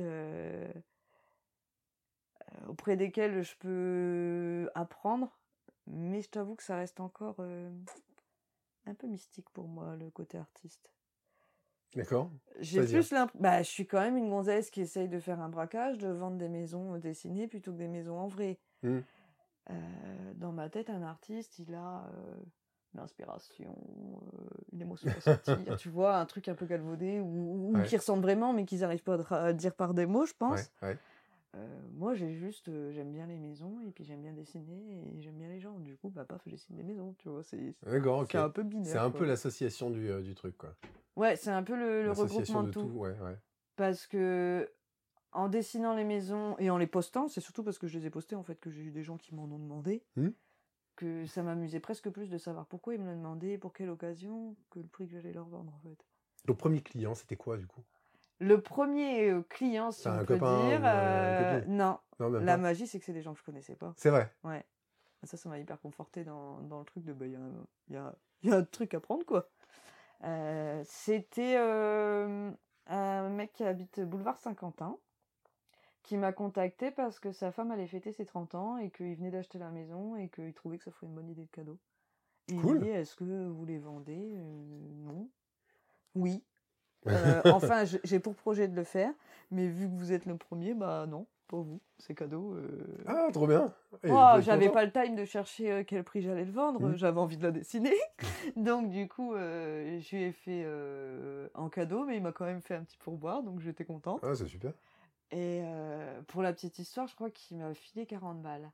auprès desquels je peux apprendre. Mais je t'avoue que ça reste encore un peu mystique pour moi, le côté artiste. D'accord. J'ai C'est-à-dire plus l'impression... Bah, je suis quand même une gonzesse qui essaye de faire un braquage, de vendre des maisons dessinées plutôt que des maisons en vrai. Dans ma tête, un artiste, il a une inspiration, une émotion à sortir, tu vois, un truc un peu galvaudé ou Ouais. qui ressemble vraiment, mais qu'ils n'arrivent pas à dire par des mots, je pense. Ouais. Moi, j'aime bien les maisons et puis j'aime bien dessiner et j'aime bien les gens. Du coup, bah, paf, je dessine des maisons, tu vois. D'accord, ok. C'est un peu binaire. C'est un quoi. peu l'association du truc, quoi. Ouais, c'est un peu le L'association regroupement de tout. ouais. Parce que en dessinant les maisons et en les postant, c'est surtout parce que je les ai postées en fait que j'ai eu des gens qui m'en ont demandé, que ça m'amusait presque plus de savoir pourquoi ils me l'ont demandé, pour quelle occasion, que le prix que j'allais leur vendre en fait. Le premier client, c'était quoi du coup? Le premier client, si T'as on un peut copain dire, ou une copine? non. Non, même La pas. magie, c'est que c'est des gens que je connaissais pas. C'est vrai. Ouais. Ça m'a hyper conforté dans le truc de il y a un truc à prendre quoi. C'était un mec qui habite boulevard Saint-Quentin qui m'a contacté parce que sa femme allait fêter ses 30 ans et qu'il venait d'acheter la maison et qu'il trouvait que ça ferait une bonne idée de cadeau. Et Cool. il dit, est-ce que vous les vendez? Non. Oui. Enfin, j'ai pour projet de le faire, mais vu que vous êtes le premier, bah non, pas vous, c'est cadeau. Ah, trop bien. Et Oh, vous êtes j'avais content? pas le time de chercher quel prix j'allais le vendre, j'avais envie de la dessiner. Donc du coup, je lui ai fait en cadeau, mais il m'a quand même fait un petit pourboire, donc j'étais contente. Ah, c'est super. Et pour la petite histoire, je crois qu'il m'a filé 40 balles.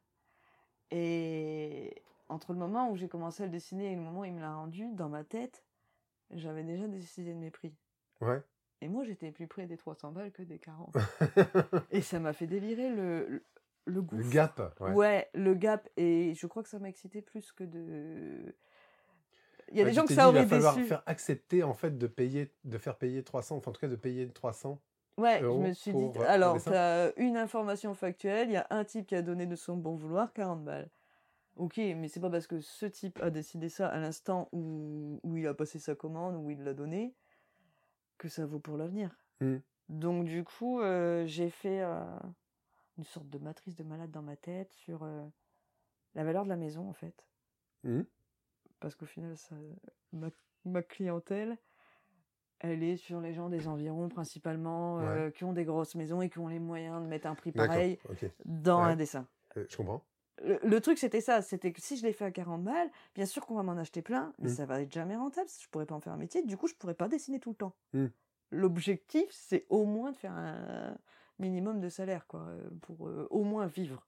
Et entre le moment où j'ai commencé à le dessiner et le moment où il me l'a rendu, dans ma tête, j'avais déjà décidé de mes prix. Ouais. Et moi, j'étais plus près des 300 balles que des 40. Et ça m'a fait délirer le gouffre. Le gap, ouais. Ouais, le gap. Et je crois que ça m'a excité plus que de... Il y a Ouais, des tu gens que t'es ça dit, aurait il va falloir déçu. faire accepter en fait de faire payer 300, enfin en tout cas de payer 300 Ouais, je euros me suis dit, pour un alors, dessin. t'as une information factuelle, il y a un type qui a donné de son bon vouloir 40 balles. Ok, mais c'est pas parce que ce type a décidé ça à l'instant où il a passé sa commande, où il l'a donné, que ça vaut pour l'avenir. Donc du coup, j'ai fait une sorte de matrice de malade dans ma tête sur la valeur de la maison en fait. Parce qu'au final, ma clientèle, elle est sur les gens des environs principalement, qui ont des grosses maisons et qui ont les moyens de mettre un prix pareil dans un dessin. Je comprends. Le truc, c'était ça, c'était que si je l'ai fait à 40 balles, bien sûr qu'on va m'en acheter plein, mais ça va être jamais rentable, je pourrais pas en faire un métier, du coup, je pourrais pas dessiner tout le temps. L'objectif, c'est au moins de faire un minimum de salaire, quoi, pour au moins vivre.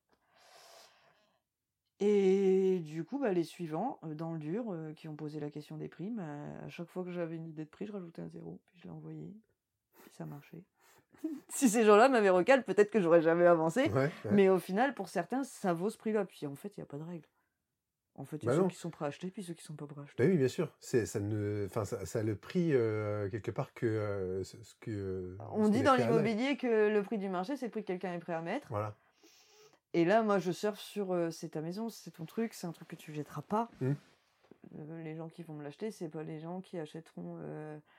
Et du coup, bah, les suivants, dans le dur, qui ont posé la question des prix, à chaque fois que j'avais une idée de prix, je rajoutais un 0, puis je l'ai envoyé, puis ça marchait. Si ces gens-là m'avaient recalé, peut-être que j'aurais jamais avancé, mais au final, pour certains, ça vaut ce prix-là. Puis en fait, il n'y a pas de règle. En fait, il y a ceux qui sont prêts à acheter, puis ceux qui sont pas prêts à acheter. Bah oui, bien sûr. Ça a le prix, quelque part, que ce que... On dit dans l'immobilier que le prix du marché, c'est le prix que quelqu'un est prêt à mettre. Voilà. Et là, moi, je surfe sur c'est ta maison, c'est ton truc, c'est un truc que tu jetteras pas. Les gens qui vont me l'acheter, c'est pas les gens qui achèteront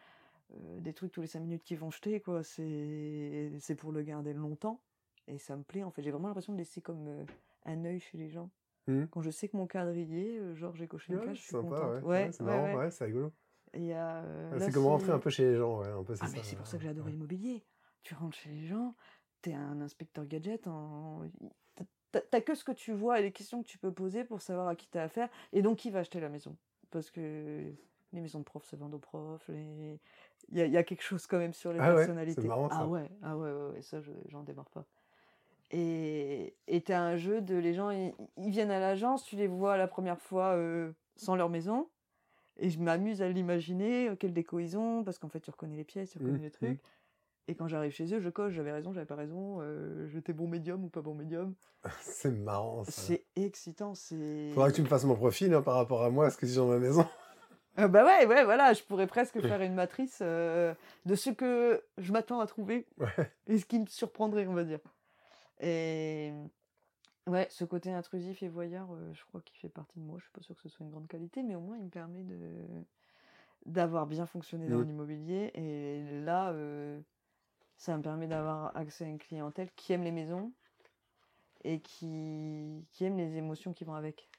des trucs tous les 5 minutes qu'ils vont jeter, quoi. C'est pour le garder longtemps. Et ça me plaît, en fait. J'ai vraiment l'impression de laisser comme un œil chez les gens. Quand je sais que mon cadre y est, genre j'ai coché une Ouais, case, je suis sympa, contente. ouais. C'est marrant, ouais, c'est rigolo. Et il y a, Ouais, là, c'est comme rentrer un peu chez les gens, ouais, un peu, c'est Ah, ça. mais c'est pour ça que j'ai adoré Ouais. l'immobilier. Tu rentres chez les gens, t'es un inspecteur gadget, t'as que ce que tu vois et les questions que tu peux poser pour savoir à qui t'as affaire et donc qui va acheter la maison. Parce que les maisons de profs se vendent aux profs, il y a quelque chose quand même sur les Ah ouais, c'est personnalités. marrant, Ah ça. ouais, ça, j'en démarre pas. Et t'as un jeu de les gens, ils viennent à l'agence, tu les vois la première fois sans leur maison. Et je m'amuse à l'imaginer, quelle déco ils ont, parce qu'en fait, tu reconnais les pièces, tu reconnais les trucs. Et quand j'arrive chez eux, je coche, j'avais raison, j'avais pas raison, j'étais bon médium ou pas bon médium. C'est marrant, ça. C'est excitant, c'est... Faudra que tu me fasses mon profil par rapport à moi, ce que j'ai dans ma maison. Bah ouais, voilà, je pourrais presque faire une matrice de ce que je m'attends à trouver Ouais. et ce qui me surprendrait, on va dire. Et ouais, ce côté intrusif et voyeur, je crois qu'il fait partie de moi. Je suis pas sûre que ce soit une grande qualité, mais au moins il me permet d'avoir bien fonctionné dans l'immobilier. Et là, ça me permet d'avoir accès à une clientèle qui aime les maisons et qui aime les émotions qui vont avec.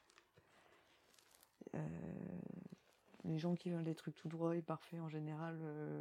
Les gens qui veulent des trucs tout droits et parfaits, en général,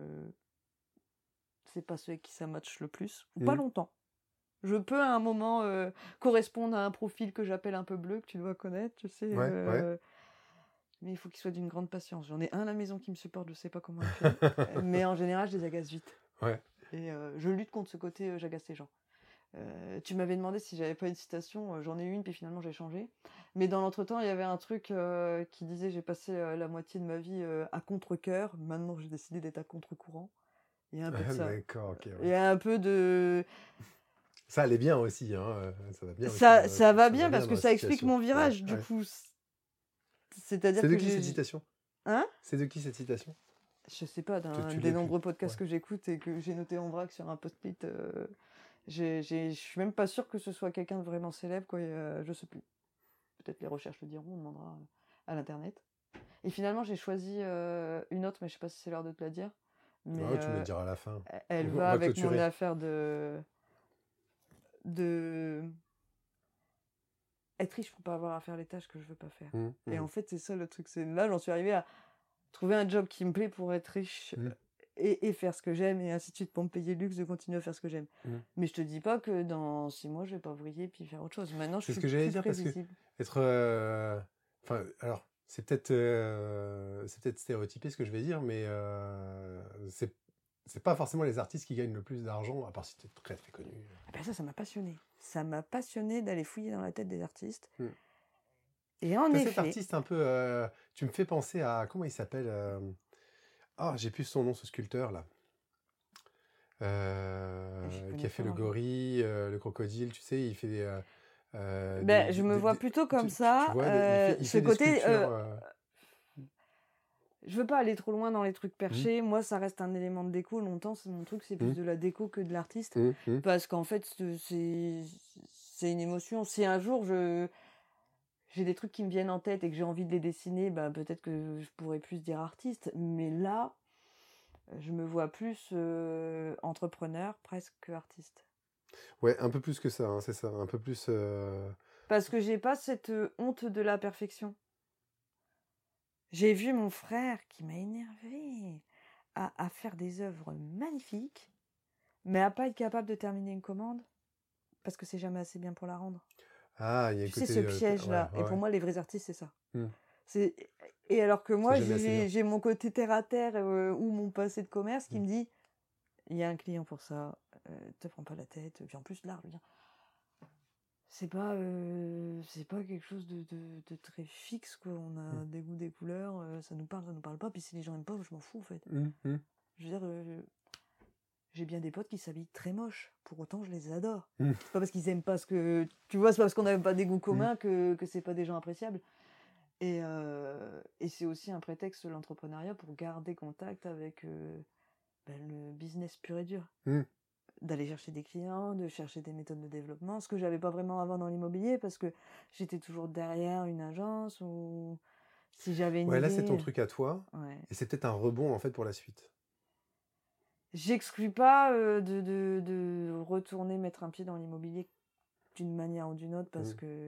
c'est pas ceux avec qui ça match le plus, ou pas longtemps. Je peux à un moment correspondre à un profil que j'appelle un peu bleu, que tu dois connaître, tu sais. Ouais. Mais il faut qu'il soit d'une grande patience. J'en ai un à la maison qui me supporte, je sais pas comment il fait. Mais en général, je les agace vite. Ouais. Et je lutte contre ce côté j'agace les gens. Tu m'avais demandé si j'avais pas une citation, j'en ai une, puis finalement j'ai changé. Mais dans l'entretemps, il y avait un truc qui disait j'ai passé la moitié de ma vie à contre-cœur, maintenant j'ai décidé d'être à contre-courant. Il y a un peu de ça. D'accord, ok. Ouais. Il y a un peu de... Ça allait bien aussi, hein. Ça va bien. Ça va bien parce que ça explique mon virage, du coup. C'est-à-dire que de que qui cette citation? Hein? C'est de qui cette citation? Je sais pas, des nombreux podcasts que j'écoute et que j'ai noté en vrac sur un post-it. Je suis même pas sûre que ce soit quelqu'un de vraiment célèbre, quoi. Je sais plus. Peut-être les recherches le diront, on demandera à l'internet. Et finalement, j'ai choisi une autre, mais je sais pas si c'est l'heure de te la dire. Mais Non, tu me le diras à la fin. Elle On va va avec clôturer. mon affaire de être riche pour pas avoir à faire les tâches que je veux pas faire. Et en fait, c'est ça le truc. C'est là, j'en suis arrivée à trouver un job qui me plaît pour être riche et faire ce que j'aime et ainsi de suite pour me payer le luxe de continuer à faire ce que j'aime. Mais je te dis pas que dans 6 mois, je vais pas vriller puis faire autre chose. Maintenant, je suis plus prévisible. Parce que être... Enfin, alors, c'est peut-être stéréotypé ce que je vais dire, mais c'est pas forcément les artistes qui gagnent le plus d'argent, à part si tu es très très connu. Ah ben ça m'a passionné. Ça m'a passionné d'aller fouiller dans la tête des artistes. Et en effet... Cet artiste un peu... tu me fais penser à... Comment il s'appelle j'ai plus son nom, ce sculpteur, là. Qui a fait le gorille, le crocodile, tu sais, il fait... je me vois plutôt comme ça. Tu vois, il ce fait côté... des sculptures... Je veux pas aller trop loin dans les trucs perchés. Moi, ça reste un élément de déco. Longtemps, mon truc, c'est plus de la déco que de l'artiste. Parce qu'en fait, c'est une émotion. Si un jour, j'ai des trucs qui me viennent en tête et que j'ai envie de les dessiner, peut-être que je pourrais plus dire artiste. Mais là, je me vois plus entrepreneur, presque que artiste. Ouais, un peu plus que ça, hein, c'est ça. Un peu plus... Parce que j'ai pas cette honte de la perfection. J'ai vu mon frère qui m'a énervé à faire des œuvres magnifiques, mais à pas être capable de terminer une commande parce que c'est jamais assez bien pour la rendre. Ah, il y a tu sais, ce piège-là. Et pour moi, les vrais artistes, c'est ça. Et alors que moi, j'ai mon côté terre-à-terre ou mon passé de commerce qui me dit il y a un client pour ça, te prends pas la tête. Puis en plus, l'art, c'est pas quelque chose de très fixe, quoi. On a des goûts, des couleurs, ça nous parle pas, puis si les gens aiment pas, je m'en fous, en fait. Je veux dire, j'ai bien des potes qui s'habillent très moches, pour autant je les adore. C'est pas parce qu'ils aiment pas ce que... Tu vois, c'est pas parce qu'on n'a pas des goûts communs que c'est pas des gens appréciables. Et c'est aussi un prétexte, l'entrepreneuriat, pour garder contact avec le business pur et dur. D'aller chercher des clients, de chercher des méthodes de développement, ce que j'avais pas vraiment avant dans l'immobilier parce que j'étais toujours derrière une agence ou si j'avais une idée... là c'est ton truc à toi et c'est peut-être un rebond en fait pour la suite. j'exclus pas de retourner mettre un pied dans l'immobilier d'une manière ou d'une autre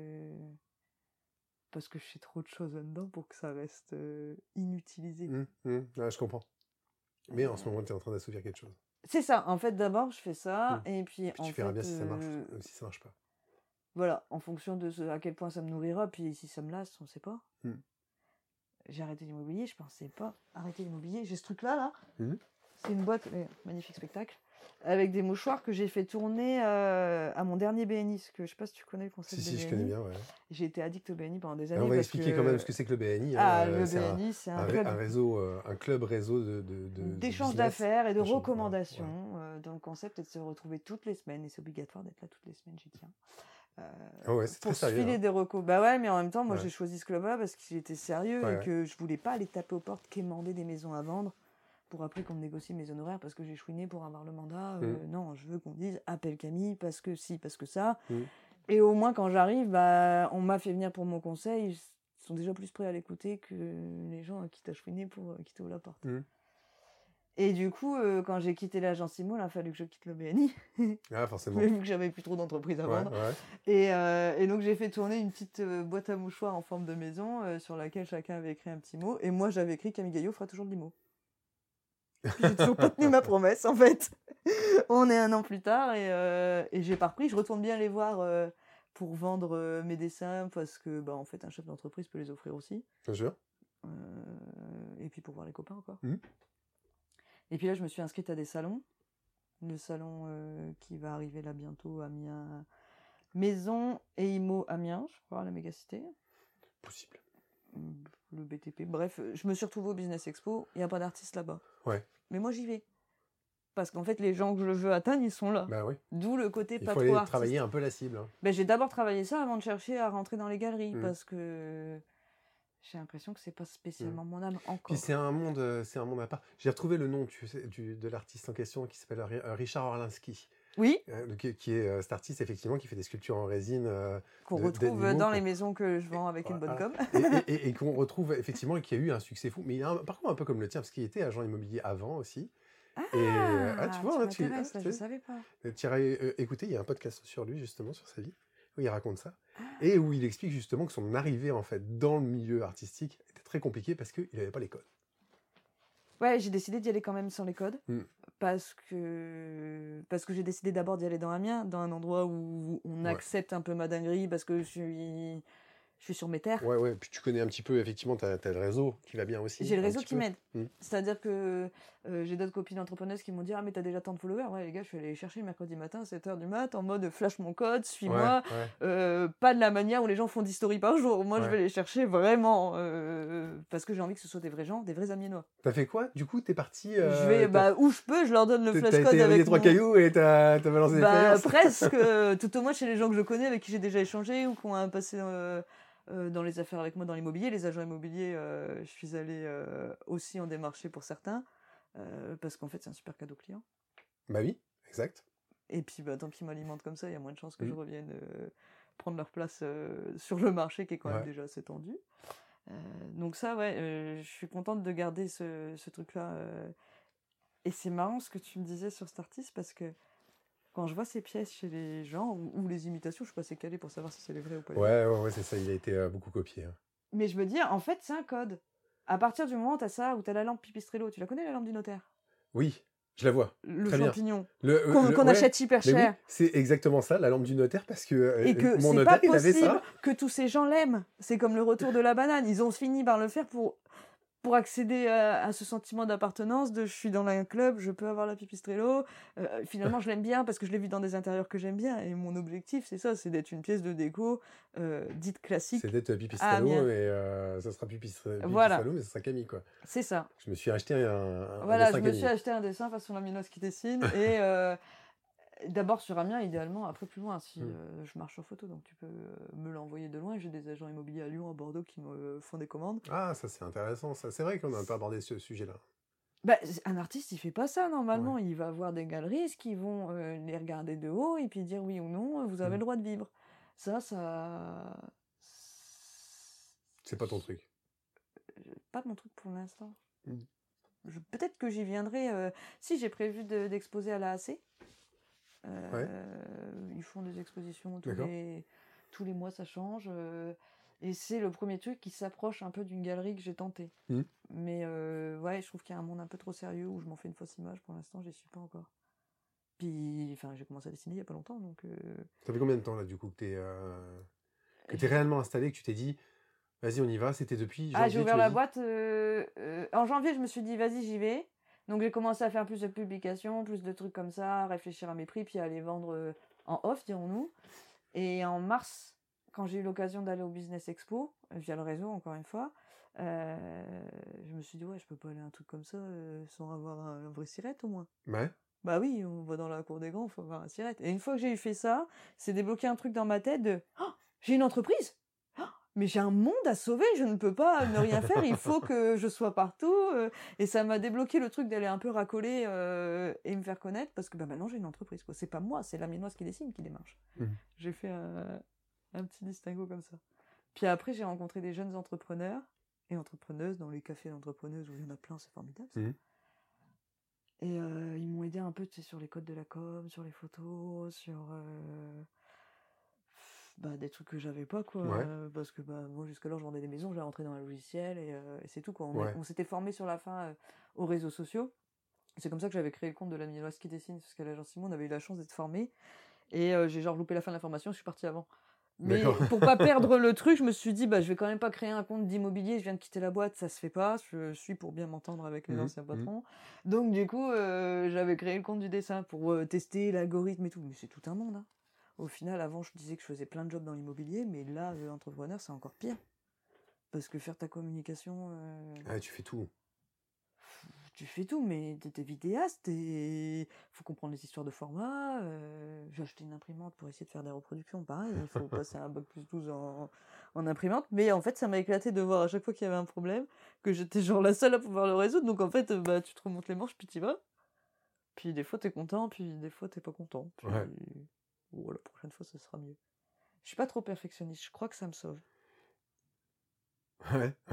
parce que je fais trop de choses là-dedans pour que ça reste inutilisé. Ouais, je comprends. Mais en ce moment, tu es en train d'assouvir quelque chose. C'est ça. En fait, d'abord, je fais ça et puis Puis en tu verras fait, bien si ça marche ou si ça marche pas. voilà, en fonction de à quel point ça me nourrira, puis si ça me lasse, on sait pas. Mm. J'ai arrêté l'immobilier, je pensais pas arrêter l'immobilier. J'ai ce truc-là, là. Mhm. C'est une boîte, magnifique spectacle, avec des mouchoirs que j'ai fait tourner à mon dernier BNI, parce que je sais pas si tu connais le concept Si, de je BNI. connais bien, ouais. J'ai été addict au BNI pendant des Et années. on va parce expliquer que... quand même ce que c'est que le BNI. Le BNI, c'est un club. Un club réseau d'échange business. d'affaires et de D'échange, recommandations, dont le concept est de se retrouver toutes les semaines, et c'est obligatoire d'être là toutes les semaines, j'y tiens. Ah ouais, c'est Pour très se sérieux. filer des recos. Bah ouais, mais en même temps, moi Ouais. j'ai choisi ce club-là parce qu'il était sérieux Ouais, et ouais. que je voulais pas aller taper aux portes, quémander des maisons à vendre pour après qu'on me négocie mes honoraires parce que j'ai chouiné pour avoir le mandat. Non, je veux qu'on dise appelle Camille parce que si, parce que ça. Et au moins quand j'arrive, bah, on m'a fait venir pour mon conseil. Ils sont déjà plus prêts à l'écouter que les gens à qui t'as chouiné pour qui t'ouvrent la porte. Et du coup, quand j'ai quitté l'agence IMO, il a fallu que je quitte le BNI. Ah, forcément. Vu que j'avais plus trop d'entreprises à vendre. Ouais. Et donc j'ai fait tourner une petite boîte à mouchoirs en forme de maison sur laquelle chacun avait écrit un petit mot. Et moi j'avais écrit Camille Gaillot fera toujours de l'IMO. J'ai toujours pas tenu ma promesse en fait. On est 1 an plus tard et j'ai pas repris. Je retourne bien les voir pour vendre mes dessins parce que bah, en fait un chef d'entreprise peut les offrir aussi. Bien sûr. Et puis pour voir les copains quoi. Et puis là je me suis inscrite à des salons. Le salon qui va arriver là bientôt, Amiens, Maison et IMO Amiens, je crois, la mégacité. Possible. Le BTP. Bref, je me suis retrouvée au Business Expo, il n'y a pas d'artistes là-bas. Ouais. Mais moi j'y vais. Parce qu'en fait, les gens que je veux atteindre, ils sont là. Bah oui. D'où le côté Il pas faut trop aller artiste. travailler un peu la cible. Hein. Ben, j'ai d'abord travaillé ça avant de chercher à rentrer dans les galeries, parce que j'ai l'impression que c'est pas spécialement mon âme encore. Puis c'est un monde à part. J'ai retrouvé le nom de l'artiste en question qui s'appelle Richard Orlinski. Oui. Qui est cet artiste effectivement qui fait des sculptures en résine. Qu'on retrouve dans les maisons que je vends avec une bonne com. et qu'on retrouve effectivement et qui a eu un succès fou. Mais il a par contre un peu comme le tien, parce qu'il était agent immobilier avant aussi. Ah, tu vois, tu m'intéresses, là, je savais pas. Tu iras écouter, il y a un podcast sur lui justement, sur sa vie, où il raconte ça. Et où il explique justement que son arrivée en fait dans le milieu artistique était très compliquée parce qu'il n'avait pas les codes. Ouais, j'ai décidé d'y aller quand même sans les codes. Parce que j'ai décidé d'abord d'y aller dans Amiens, dans un endroit où on accepte un peu ma dinguerie parce que je suis sur mes terres. Ouais, puis tu connais un petit peu, effectivement, t'as le réseau qui va bien aussi. J'ai le réseau qui m'aide. C'est-à-dire que j'ai d'autres copines entrepreneuses qui m'ont dit « Ah, mais t'as déjà tant de followers ?» Ouais, les gars, je suis allée les chercher mercredi matin, 7h du mat, en mode flash mon code, suis-moi. Pas de la manière où les gens font 10 stories par jour. Moi, je vais les chercher vraiment parce que j'ai envie que ce soit des vrais gens, des vrais Amiénois. T'as fait quoi? Du coup, t'es parti... Je vais, où je peux, je leur donne le flash code avec avec 3 cailloux et t'as balancé des flyers. Presque, tout au moins chez les gens que je connais, avec qui j'ai déjà échangé ou qui ont un passé... dans les affaires avec moi dans l'immobilier, les agents immobiliers, je suis allée aussi en démarcher pour certains, parce qu'en fait c'est un super cadeau client. Bah oui, exact. Et puis tant qu'ils m'alimentent comme ça, il y a moins de chances que je revienne prendre leur place sur le marché qui est quand même déjà assez tendu. Donc ça, je suis contente de garder ce truc-là. Et c'est marrant ce que tu me disais sur cet artiste, parce que quand je vois ces pièces chez les gens, ou les imitations, je suis pas assez calée pour savoir si c'est les vrais ou pas les vrais. Ouais, c'est ça, il a été beaucoup copié. Hein. Mais je me dis, en fait, c'est un code. À partir du moment où t'as ça, où t'as la lampe Pipistrello, tu la connais, la lampe du notaire? Oui, je la vois. Le très champignon. Bien. Qu'on achète hyper cher. Oui, c'est exactement ça, la lampe du notaire, parce que, et que mon c'est notaire, pas il avait ça. que tous ces gens l'aiment. C'est comme le retour de la banane. Ils ont fini par le faire pour accéder à ce sentiment d'appartenance, je suis dans un club, je peux avoir la Pipistrello. Finalement, je l'aime bien parce que je l'ai vu dans des intérieurs que j'aime bien. Et mon objectif, c'est ça, c'est d'être une pièce de déco dite classique. C'est d'être Pipistrello, et ça sera Pipistrello, mais ça sera Camille, quoi. C'est ça. Je me suis acheté un dessin Camille. Je me suis acheté un dessin façon la Minos qui dessine. Et d'abord sur Amiens, idéalement, après plus loin, si je marche en photo, donc tu peux me l'envoyer de loin. J'ai des agents immobiliers à Lyon, à Bordeaux qui me font des commandes. Ah, ça c'est intéressant, ça. C'est vrai qu'on n'a pas abordé ce sujet-là. Un artiste, il fait pas ça normalement. Il va voir des galeristes qui vont les regarder de haut et puis dire oui ou non, vous avez le droit de vivre. Ça... C'est pas ton truc. Pas mon truc pour l'instant. Peut-être peut-être que j'y viendrai. Si, j'ai prévu d'exposer à la l'AAC. Ils font des expositions tous les mois, ça change. Et c'est le premier truc qui s'approche un peu d'une galerie que j'ai tenté. Mais ouais, je trouve qu'il y a un monde un peu trop sérieux où je m'en fais une fausse image. Pour l'instant, j'y suis pas encore. Puis, enfin, j'ai commencé à dessiner il y a pas longtemps, donc. Ça fait combien de temps là, du coup, que t'es réellement installé, que tu t'es dit, vas-y, on y va. C'était depuis janvier, j'ai ouvert la boîte. En janvier, je me suis dit, vas-y, j'y vais. Donc, j'ai commencé à faire plus de publications, plus de trucs comme ça, à réfléchir à mes prix, puis à les vendre en off, dirons-nous. Et en mars, quand j'ai eu l'occasion d'aller au Business Expo, via le réseau, encore une fois, je me suis dit, ouais, je peux pas aller à un truc comme ça sans avoir un vrai sirette, au moins. Ouais. Bah oui, on va dans la cour des grands, il faut avoir un sirette. Et une fois que j'ai fait ça, c'est débloqué un truc dans ma tête de oh, j'ai une entreprise, oh, mais j'ai un monde à sauver, je ne peux pas ne rien faire, il faut que je sois partout. Et ça m'a débloqué le truc d'aller un peu racoler et me faire connaître, parce que bah, maintenant j'ai une entreprise. C'est pas moi, c'est l'Amiénoise qui dessine qui démarche. J'ai fait un petit distinguo comme ça. Puis après, j'ai rencontré des jeunes entrepreneurs et entrepreneuses dans les cafés d'entrepreneuses où il y en a plein, c'est formidable. Et ils m'ont aidé un peu, tu sais, sur les codes de la com, sur les photos, sur des trucs que j'avais pas, quoi. Parce que moi, jusque-là, je vendais des maisons, j'ai rentré dans un logiciel et c'est tout, quoi. On s'était formé sur la fin aux réseaux sociaux. C'est comme ça que j'avais créé le compte de l'Amiénoise qui dessine, parce qu'à l'agence Simon, on avait eu la chance d'être formés. Et j'ai genre loupé la fin de l'information, je suis partie avant. Mais pour pas perdre le truc, je me suis dit, je vais quand même pas créer un compte d'immobilier, je viens de quitter la boîte, ça se fait pas, je suis pour bien m'entendre avec les anciens patrons. Donc du coup, j'avais créé le compte du dessin pour tester l'algorithme et tout. Mais c'est tout un monde, hein. Au final, avant, je disais que je faisais plein de jobs dans l'immobilier, mais là, entrepreneur, c'est encore pire. Parce que faire ta communication... tu fais tout. Tu fais tout, mais t'es vidéaste et faut comprendre les histoires de format. J'ai acheté une imprimante pour essayer de faire des reproductions, pareil, il faut passer un bac plus 12 en imprimante. Mais en fait, ça m'a éclaté de voir à chaque fois qu'il y avait un problème que j'étais genre la seule à pouvoir le résoudre. Donc en fait, tu te remontes les manches, puis t'y vas. Puis des fois, t'es content, puis des fois, t'es pas content. Puis la prochaine fois, ça sera mieux. Je suis pas trop perfectionniste, je crois que ça me sauve. Ouais.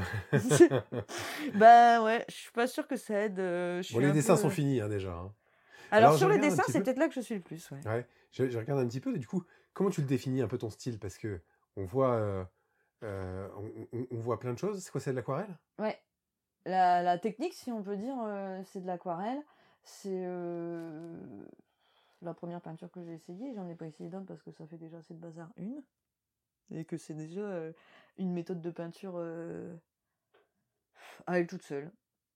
Ouais, je suis pas sûre que ça aide. Les dessins sont finis déjà. Hein. Alors sur les dessins, c'est peut-être là que je suis le plus. Je regarde un petit peu. Et du coup, comment tu le définis un peu ton style? Parce que on voit plein de choses. C'est quoi, c'est de l'aquarelle? Ouais. La technique, si on peut dire, c'est de l'aquarelle. C'est la première peinture que j'ai essayée. J'en ai pas essayé d'autres parce que ça fait déjà assez de bazar une. Et que c'est déjà une méthode de peinture à elle toute seule.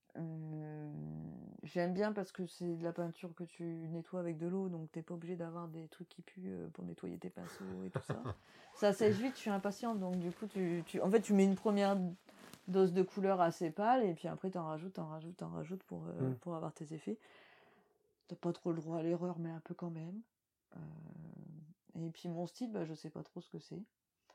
J'aime bien parce que c'est de la peinture que tu nettoies avec de l'eau, donc t'es pas obligé d'avoir des trucs qui puent pour nettoyer tes pinceaux et tout ça. Ça sèche vite, je suis impatiente, donc du coup en fait tu mets une première dose de couleur assez pâle et puis après t'en rajoutes pour avoir tes effets. T'as pas trop le droit à l'erreur, mais un peu quand même. Et puis mon style, je sais pas trop ce que c'est.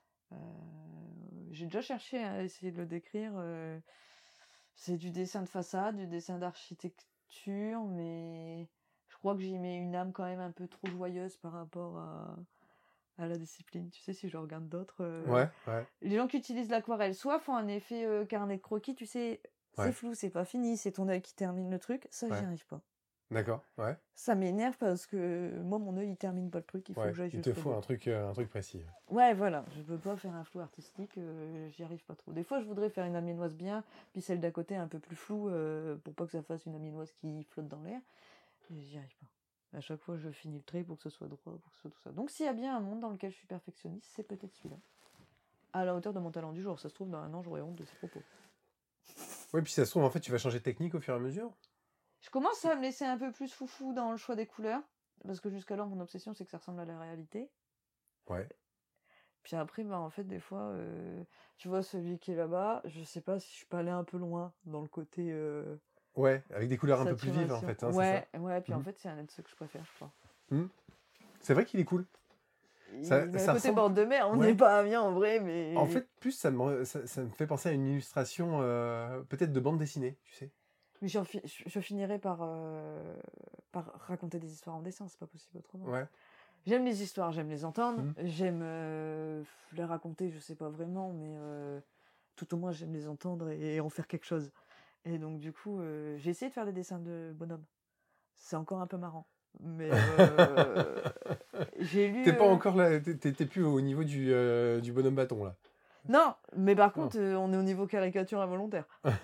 J'ai déjà cherché à essayer de le décrire. C'est du dessin de façade, du dessin d'architecture, mais je crois que j'y mets une âme quand même un peu trop joyeuse par rapport à la discipline. Tu sais, si je regarde d'autres... Les gens qui utilisent l'aquarelle, soit font un effet carnet de croquis, tu sais, c'est flou, c'est pas fini, c'est ton œil qui termine le truc. Ça, j'y arrive pas. D'accord, ouais. Ça m'énerve parce que moi, mon œil, il termine pas le truc, il faut que j'aille jusqu'au bout. Il te faut un truc précis. Ouais, voilà, je peux pas faire un flou artistique, j'y arrive pas trop. Des fois, je voudrais faire une amiénoise bien, puis celle d'à côté un peu plus floue, pour pas que ça fasse une amiénoise qui flotte dans l'air, et j'y arrive pas. À chaque fois, je finis le trait pour que ce soit droit, pour que ce soit tout ça. Donc, s'il y a bien un monde dans lequel je suis perfectionniste, c'est peut-être celui-là. À la hauteur de mon talent du jour, ça se trouve, dans un an, j'aurai honte de ces propos. Oui, puis ça se trouve, en fait, tu vas changer de technique au fur et à mesure. Je commence à me laisser un peu plus foufou dans le choix des couleurs, parce que jusqu'alors, mon obsession, c'est que ça ressemble à la réalité. Ouais. Puis après, en fait, des fois, tu vois, celui qui est là-bas, je sais pas si je peux aller un peu loin dans le côté... Ouais, avec des couleurs un peu plus vives, en fait. Hein, ouais, puis en fait, c'est un de ceux que je préfère, je crois. C'est vrai qu'il est cool. Ça côté bord de mer, on n'est pas à Amiens en vrai, mais... En fait, plus, ça me fait penser à une illustration, peut-être de bande dessinée, tu sais. Mais je finirai par raconter des histoires en dessin, c'est pas possible autrement. Ouais. J'aime les histoires, j'aime les entendre, j'aime les raconter, je sais pas vraiment, mais tout au moins j'aime les entendre et en faire quelque chose. Et donc, du coup, j'ai essayé de faire des dessins de bonhomme. C'est encore un peu marrant. Mais j'ai lu. T'es pas encore là, t'es plus au niveau du bonhomme bâton là. Non, mais par Non. contre, on est au niveau caricature involontaire.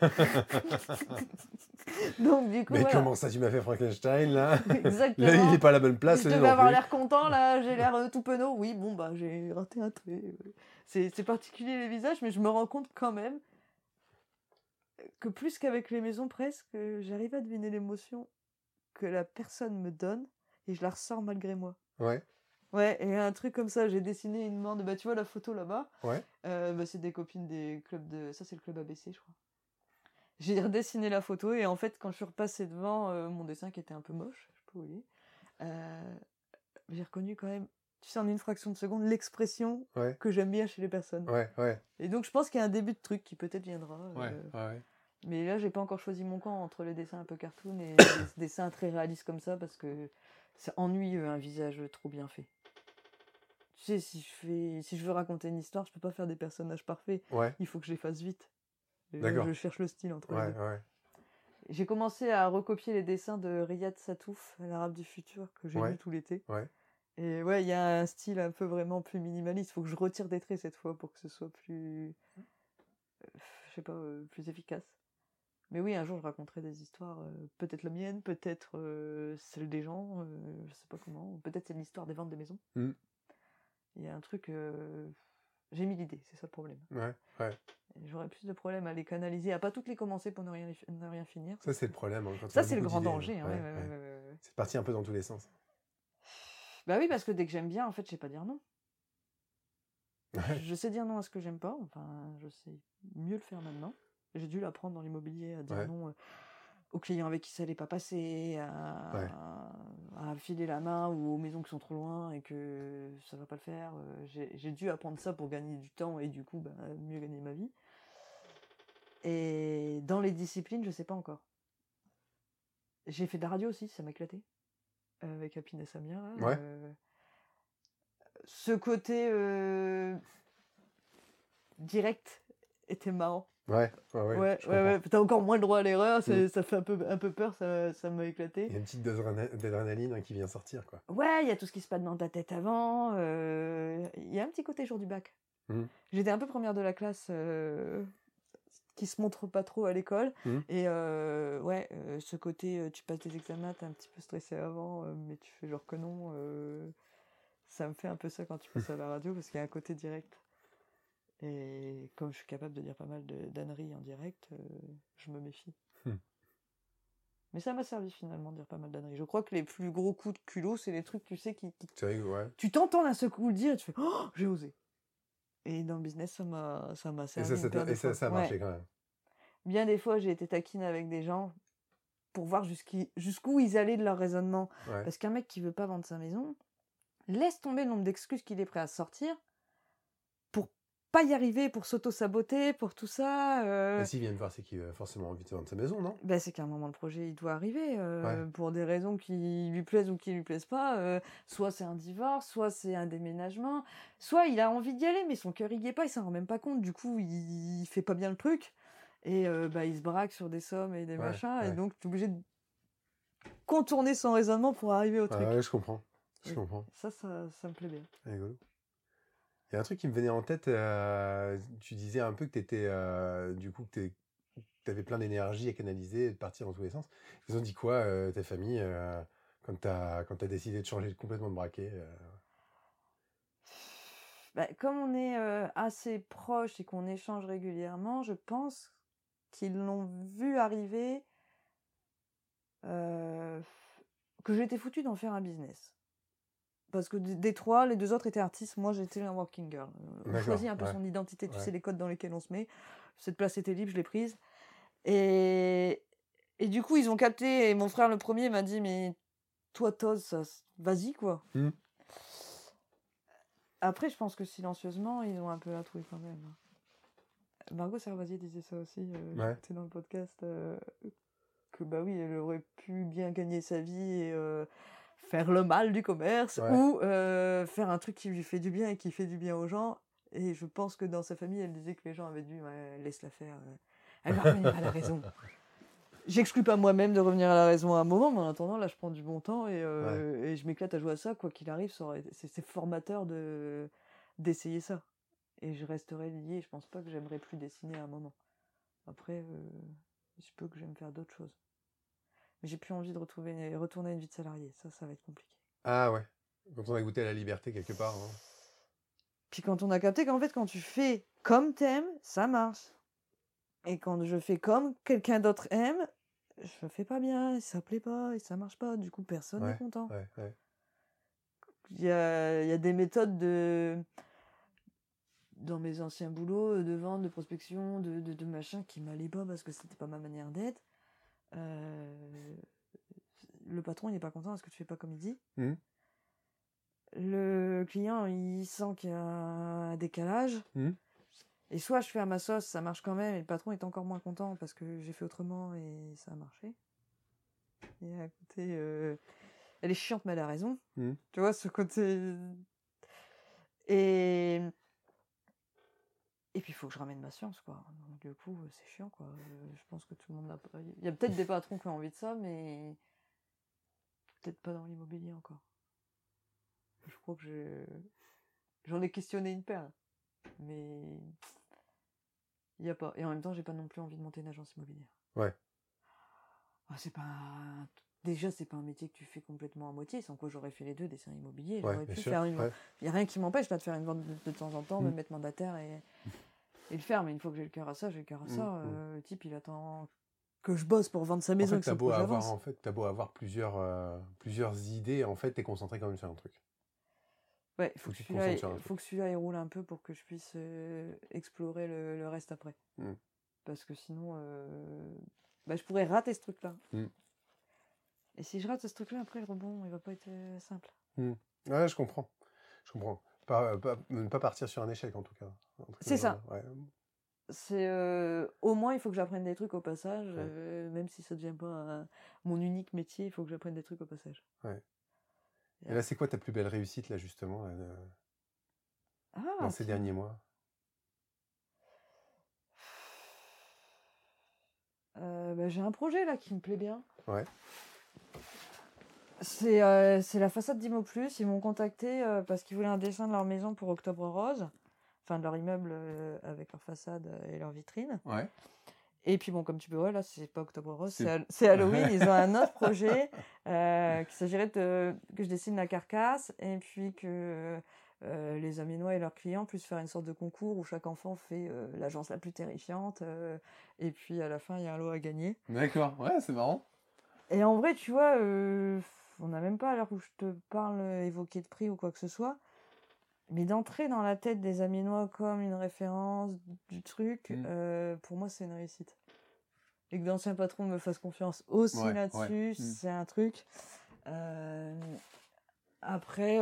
Donc, du coup, Mais voilà. comment ça, tu m'as fait Frankenstein là? Exactement. Là, il est pas à la bonne place. Je lui devais non avoir plus. l'air content, là, j'ai l'air tout penaud. Oui, bon, bah, j'ai raté un trait. C'est particulier les visages, mais je me rends compte quand même que plus qu'avec les maisons presque, j'arrive à deviner l'émotion que la personne me donne et je la ressens malgré moi. Ouais, Ouais, et un truc comme ça, j'ai dessiné une main de... Bah, tu vois la photo là-bas, ouais. bah, c'est des copines des clubs de... Ça, c'est le club ABC, je crois. J'ai redessiné la photo et en fait, quand je suis repassée devant mon dessin qui était un peu moche, je peux vous dire, j'ai reconnu quand même, tu sais, en une fraction de seconde, l'expression Ouais. que j'aime bien chez les personnes. Ouais, ouais. Et donc, je pense qu'il y a un début de truc qui peut-être viendra. Ouais. Mais là, j'ai pas encore choisi mon camp entre les dessins un peu cartoon et les dessins très réalistes comme ça parce que c'est ennuyeux un visage trop bien fait. Tu sais, si je veux raconter une histoire, je peux pas faire des personnages parfaits. Ouais, Il faut que je les fasse vite. Et D'accord. je cherche le style entre les ouais, deux. ouais. J'ai commencé à recopier les dessins de Riyad Satouf, l'Arabe du futur, que j'ai Ouais. lu tout l'été. Ouais. Et ouais, il y a un style un peu vraiment plus minimaliste. Il faut que je retire des traits cette fois pour que ce soit plus, je sais pas, plus efficace. Mais oui, un jour je raconterai des histoires, peut-être la mienne, peut-être celle des gens, je sais pas comment. Peut-être c'est l'histoire des ventes des maisons. Mm. Il y a un truc, j'ai mis l'idée, c'est ça le problème. Ouais, ouais. Et j'aurais plus de problèmes à les canaliser, à pas toutes les commencer pour ne rien finir. Ça, c'est le problème. Hein, quand Ça, on a c'est le beaucoup grand d'idées, danger. Hein, ouais, ouais. C'est parti un peu dans tous les sens. Bah oui, parce que dès que j'aime bien, en fait, je sais pas dire non. Ouais. Je sais dire non à ce que j'aime pas, enfin, je sais mieux le faire maintenant. J'ai dû l'apprendre dans l'immobilier, à dire Ouais. non aux clients avec qui ça allait pas passer, à filer la main ou aux maisons qui sont trop loin et que ça va pas le faire. J'ai dû apprendre ça pour gagner du temps et du coup, bah, mieux gagner ma vie. Et dans les disciplines, je sais pas encore. J'ai fait de la radio aussi, ça m'a éclaté. Avec Apine et Samia. Là, Ouais. Ce côté direct était marrant. Ouais. Ouais. T'as encore moins le droit à l'erreur, ça fait un peu peur, ça m'a éclaté. Il y a une petite dose d'adrénaline hein, qui vient sortir, quoi. Ouais, il y a tout ce qui se passe dans ta tête avant. Il y a un petit côté jour du bac. Mm. J'étais un peu première de la classe qui se montre pas trop à l'école. Mm. Et ce côté, tu passes des examens, t'es un petit peu stressé avant, mais tu fais genre que non. Ça me fait un peu ça quand tu passes à la radio, parce qu'il y a un côté direct. Et comme je suis capable de dire pas mal d'âneries en direct, je me méfie. Mais ça m'a servi finalement de dire pas mal d'âneries. Je crois que les plus gros coups de culot, c'est les trucs, tu sais, C'est vrai que, ouais. tu t'entends d'un seul coup le dire et tu fais « Oh, j'ai osé !» Et dans le business, ça m'a servi. Et ça a marché quand même. Bien des fois, j'ai été taquine avec des gens pour voir jusqu'où ils allaient de leur raisonnement. Ouais. Parce qu'un mec qui veut pas vendre sa maison, laisse tomber le nombre d'excuses qu'il est prêt à sortir pour pas y arriver, pour s'auto-saboter, pour tout ça. Et s'il vient me voir, c'est qu'il a forcément envie de vendre sa maison, non? Ben, c'est qu'à un moment, le projet, il doit arriver, Ouais. pour des raisons qui lui plaisent ou qui lui plaisent pas. Soit c'est un divorce, soit c'est un déménagement, soit il a envie d'y aller, mais son cœur y est pas, il s'en rend même pas compte. Du coup, il fait pas bien le truc. Et il se braque sur des sommes et des machins. Et donc, tu es obligé de contourner son raisonnement pour arriver au truc. Ouais, je comprends. Je Et comprends. ça me plaît bien. Rigolo. Il y a un truc qui me venait en tête, tu disais un peu que t'étais, du coup, que t'avais plein d'énergie à canaliser et de partir dans tous les sens. Ils ont dit quoi, ta famille, quand t'as décidé de changer complètement de braquet Bah, comme on est assez proches et qu'on échange régulièrement, je pense qu'ils l'ont vu arriver que j'étais foutue d'en faire un business. Parce que des trois, les deux autres étaient artistes, moi j'étais un working girl. On choisit un peu son identité, tu sais, les codes dans lesquels on se met. Cette place était libre, je l'ai prise. Et du coup, ils ont capté, et mon frère le premier m'a dit, mais toi, t'oses, vas-y, quoi. Après, je pense que silencieusement, ils ont un peu la trouille quand même. Margot Servasier disait ça aussi, j'écoutais dans le podcast, que bah oui, elle aurait pu bien gagner sa vie et faire le mal du commerce, ou faire un truc qui lui fait du bien et qui fait du bien aux gens. Et je pense que dans sa famille, elle disait que les gens avaient dit, laisse-la faire, elle va revenir à la raison. J'exclus pas moi-même de revenir à la raison à un moment, mais en attendant, là, je prends du bon temps et je m'éclate à jouer à ça. Quoi qu'il arrive, c'est formateur d'essayer ça. Et je resterai lié. Je pense pas que j'aimerais plus dessiner à un moment. Après, il se peut que j'aime faire d'autres choses. Mais j'ai plus envie de retourner à une vie de salarié. Ça va être compliqué. Ah ouais. Quand on a goûté à la liberté quelque part. Hein. Puis quand on a capté qu'en fait, quand tu fais comme t'aimes, ça marche. Et quand je fais comme quelqu'un d'autre aime, je fais pas bien, et ça plaît pas, et ça marche pas. Du coup, personne n'est content. Ouais. Il y a des méthodes dans mes anciens boulots, de vente, de prospection, de machin, qui m'allaient pas parce que c'était pas ma manière d'être. Le patron, il n'est pas content parce que tu fais pas comme il dit. Le client, il sent qu'il y a un décalage. Et soit je fais à ma sauce, ça marche quand même, et le patron est encore moins content parce que j'ai fait autrement et ça a marché. Et à côté, elle est chiante, mais elle a raison. Tu vois, ce côté. Et puis, il faut que je ramène ma science, quoi. Donc, du coup, c'est chiant, quoi. Je pense que tout le monde n'a pas. Il y a peut-être des patrons qui ont envie de ça, mais peut-être pas dans l'immobilier encore. Je crois que j'en ai questionné une paire. Mais il n'y a pas. Et en même temps, j'ai pas non plus envie de monter une agence immobilière. Ouais. C'est pas Déjà, c'est pas un métier que tu fais complètement à moitié, sans quoi j'aurais fait les deux, dessin immobilier. J'aurais pu faire une. Il n'y a rien qui m'empêche là de faire une vente de temps en temps, me mettre mandataire et le faire. Mais une fois que j'ai le cœur à ça, j'ai le cœur à ça. Le type, il attend que je bosse pour vendre sa maison. En fait, t'as beau avoir plusieurs idées, en fait, t'es concentré quand même sur un truc. Ouais, il faut que celui-là il roule un peu pour que je puisse explorer le reste après. Parce que sinon, je pourrais rater ce truc-là. Et si je rate ce truc-là, après, le rebond, il va pas être simple. Ouais, je comprends. Ne pas partir sur un échec, en tout cas. C'est ça. C'est, au moins, il faut que j'apprenne des trucs au passage. Même si ça devient pas mon unique métier, il faut que j'apprenne des trucs au passage. Ouais. Et là, c'est quoi ta plus belle réussite, là, justement, dans ces derniers mois? J'ai un projet, là, qui me plaît bien. Ouais. C'est la façade d'Immoplus. Ils m'ont contacté parce qu'ils voulaient un dessin de leur maison pour Octobre Rose. Enfin, de leur immeuble avec leur façade et leur vitrine. Ouais. Et puis, bon, comme tu peux voir, là, c'est pas Octobre Rose, c'est Halloween. Ils ont un autre projet qu'il s'agirait que je dessine la carcasse et puis que les Amiénois et leurs clients puissent faire une sorte de concours où chaque enfant fait l'agence la plus terrifiante. Et puis, à la fin, il y a un lot à gagner. D'accord, ouais, c'est marrant. Et en vrai, tu vois, on n'a même pas, à l'heure où je te parle, évoqué de prix ou quoi que ce soit. Mais d'entrer dans la tête des Amiénois comme une référence du truc, pour moi, c'est une réussite. Et que d'anciens patrons me fassent confiance aussi là-dessus, c'est un truc. Après,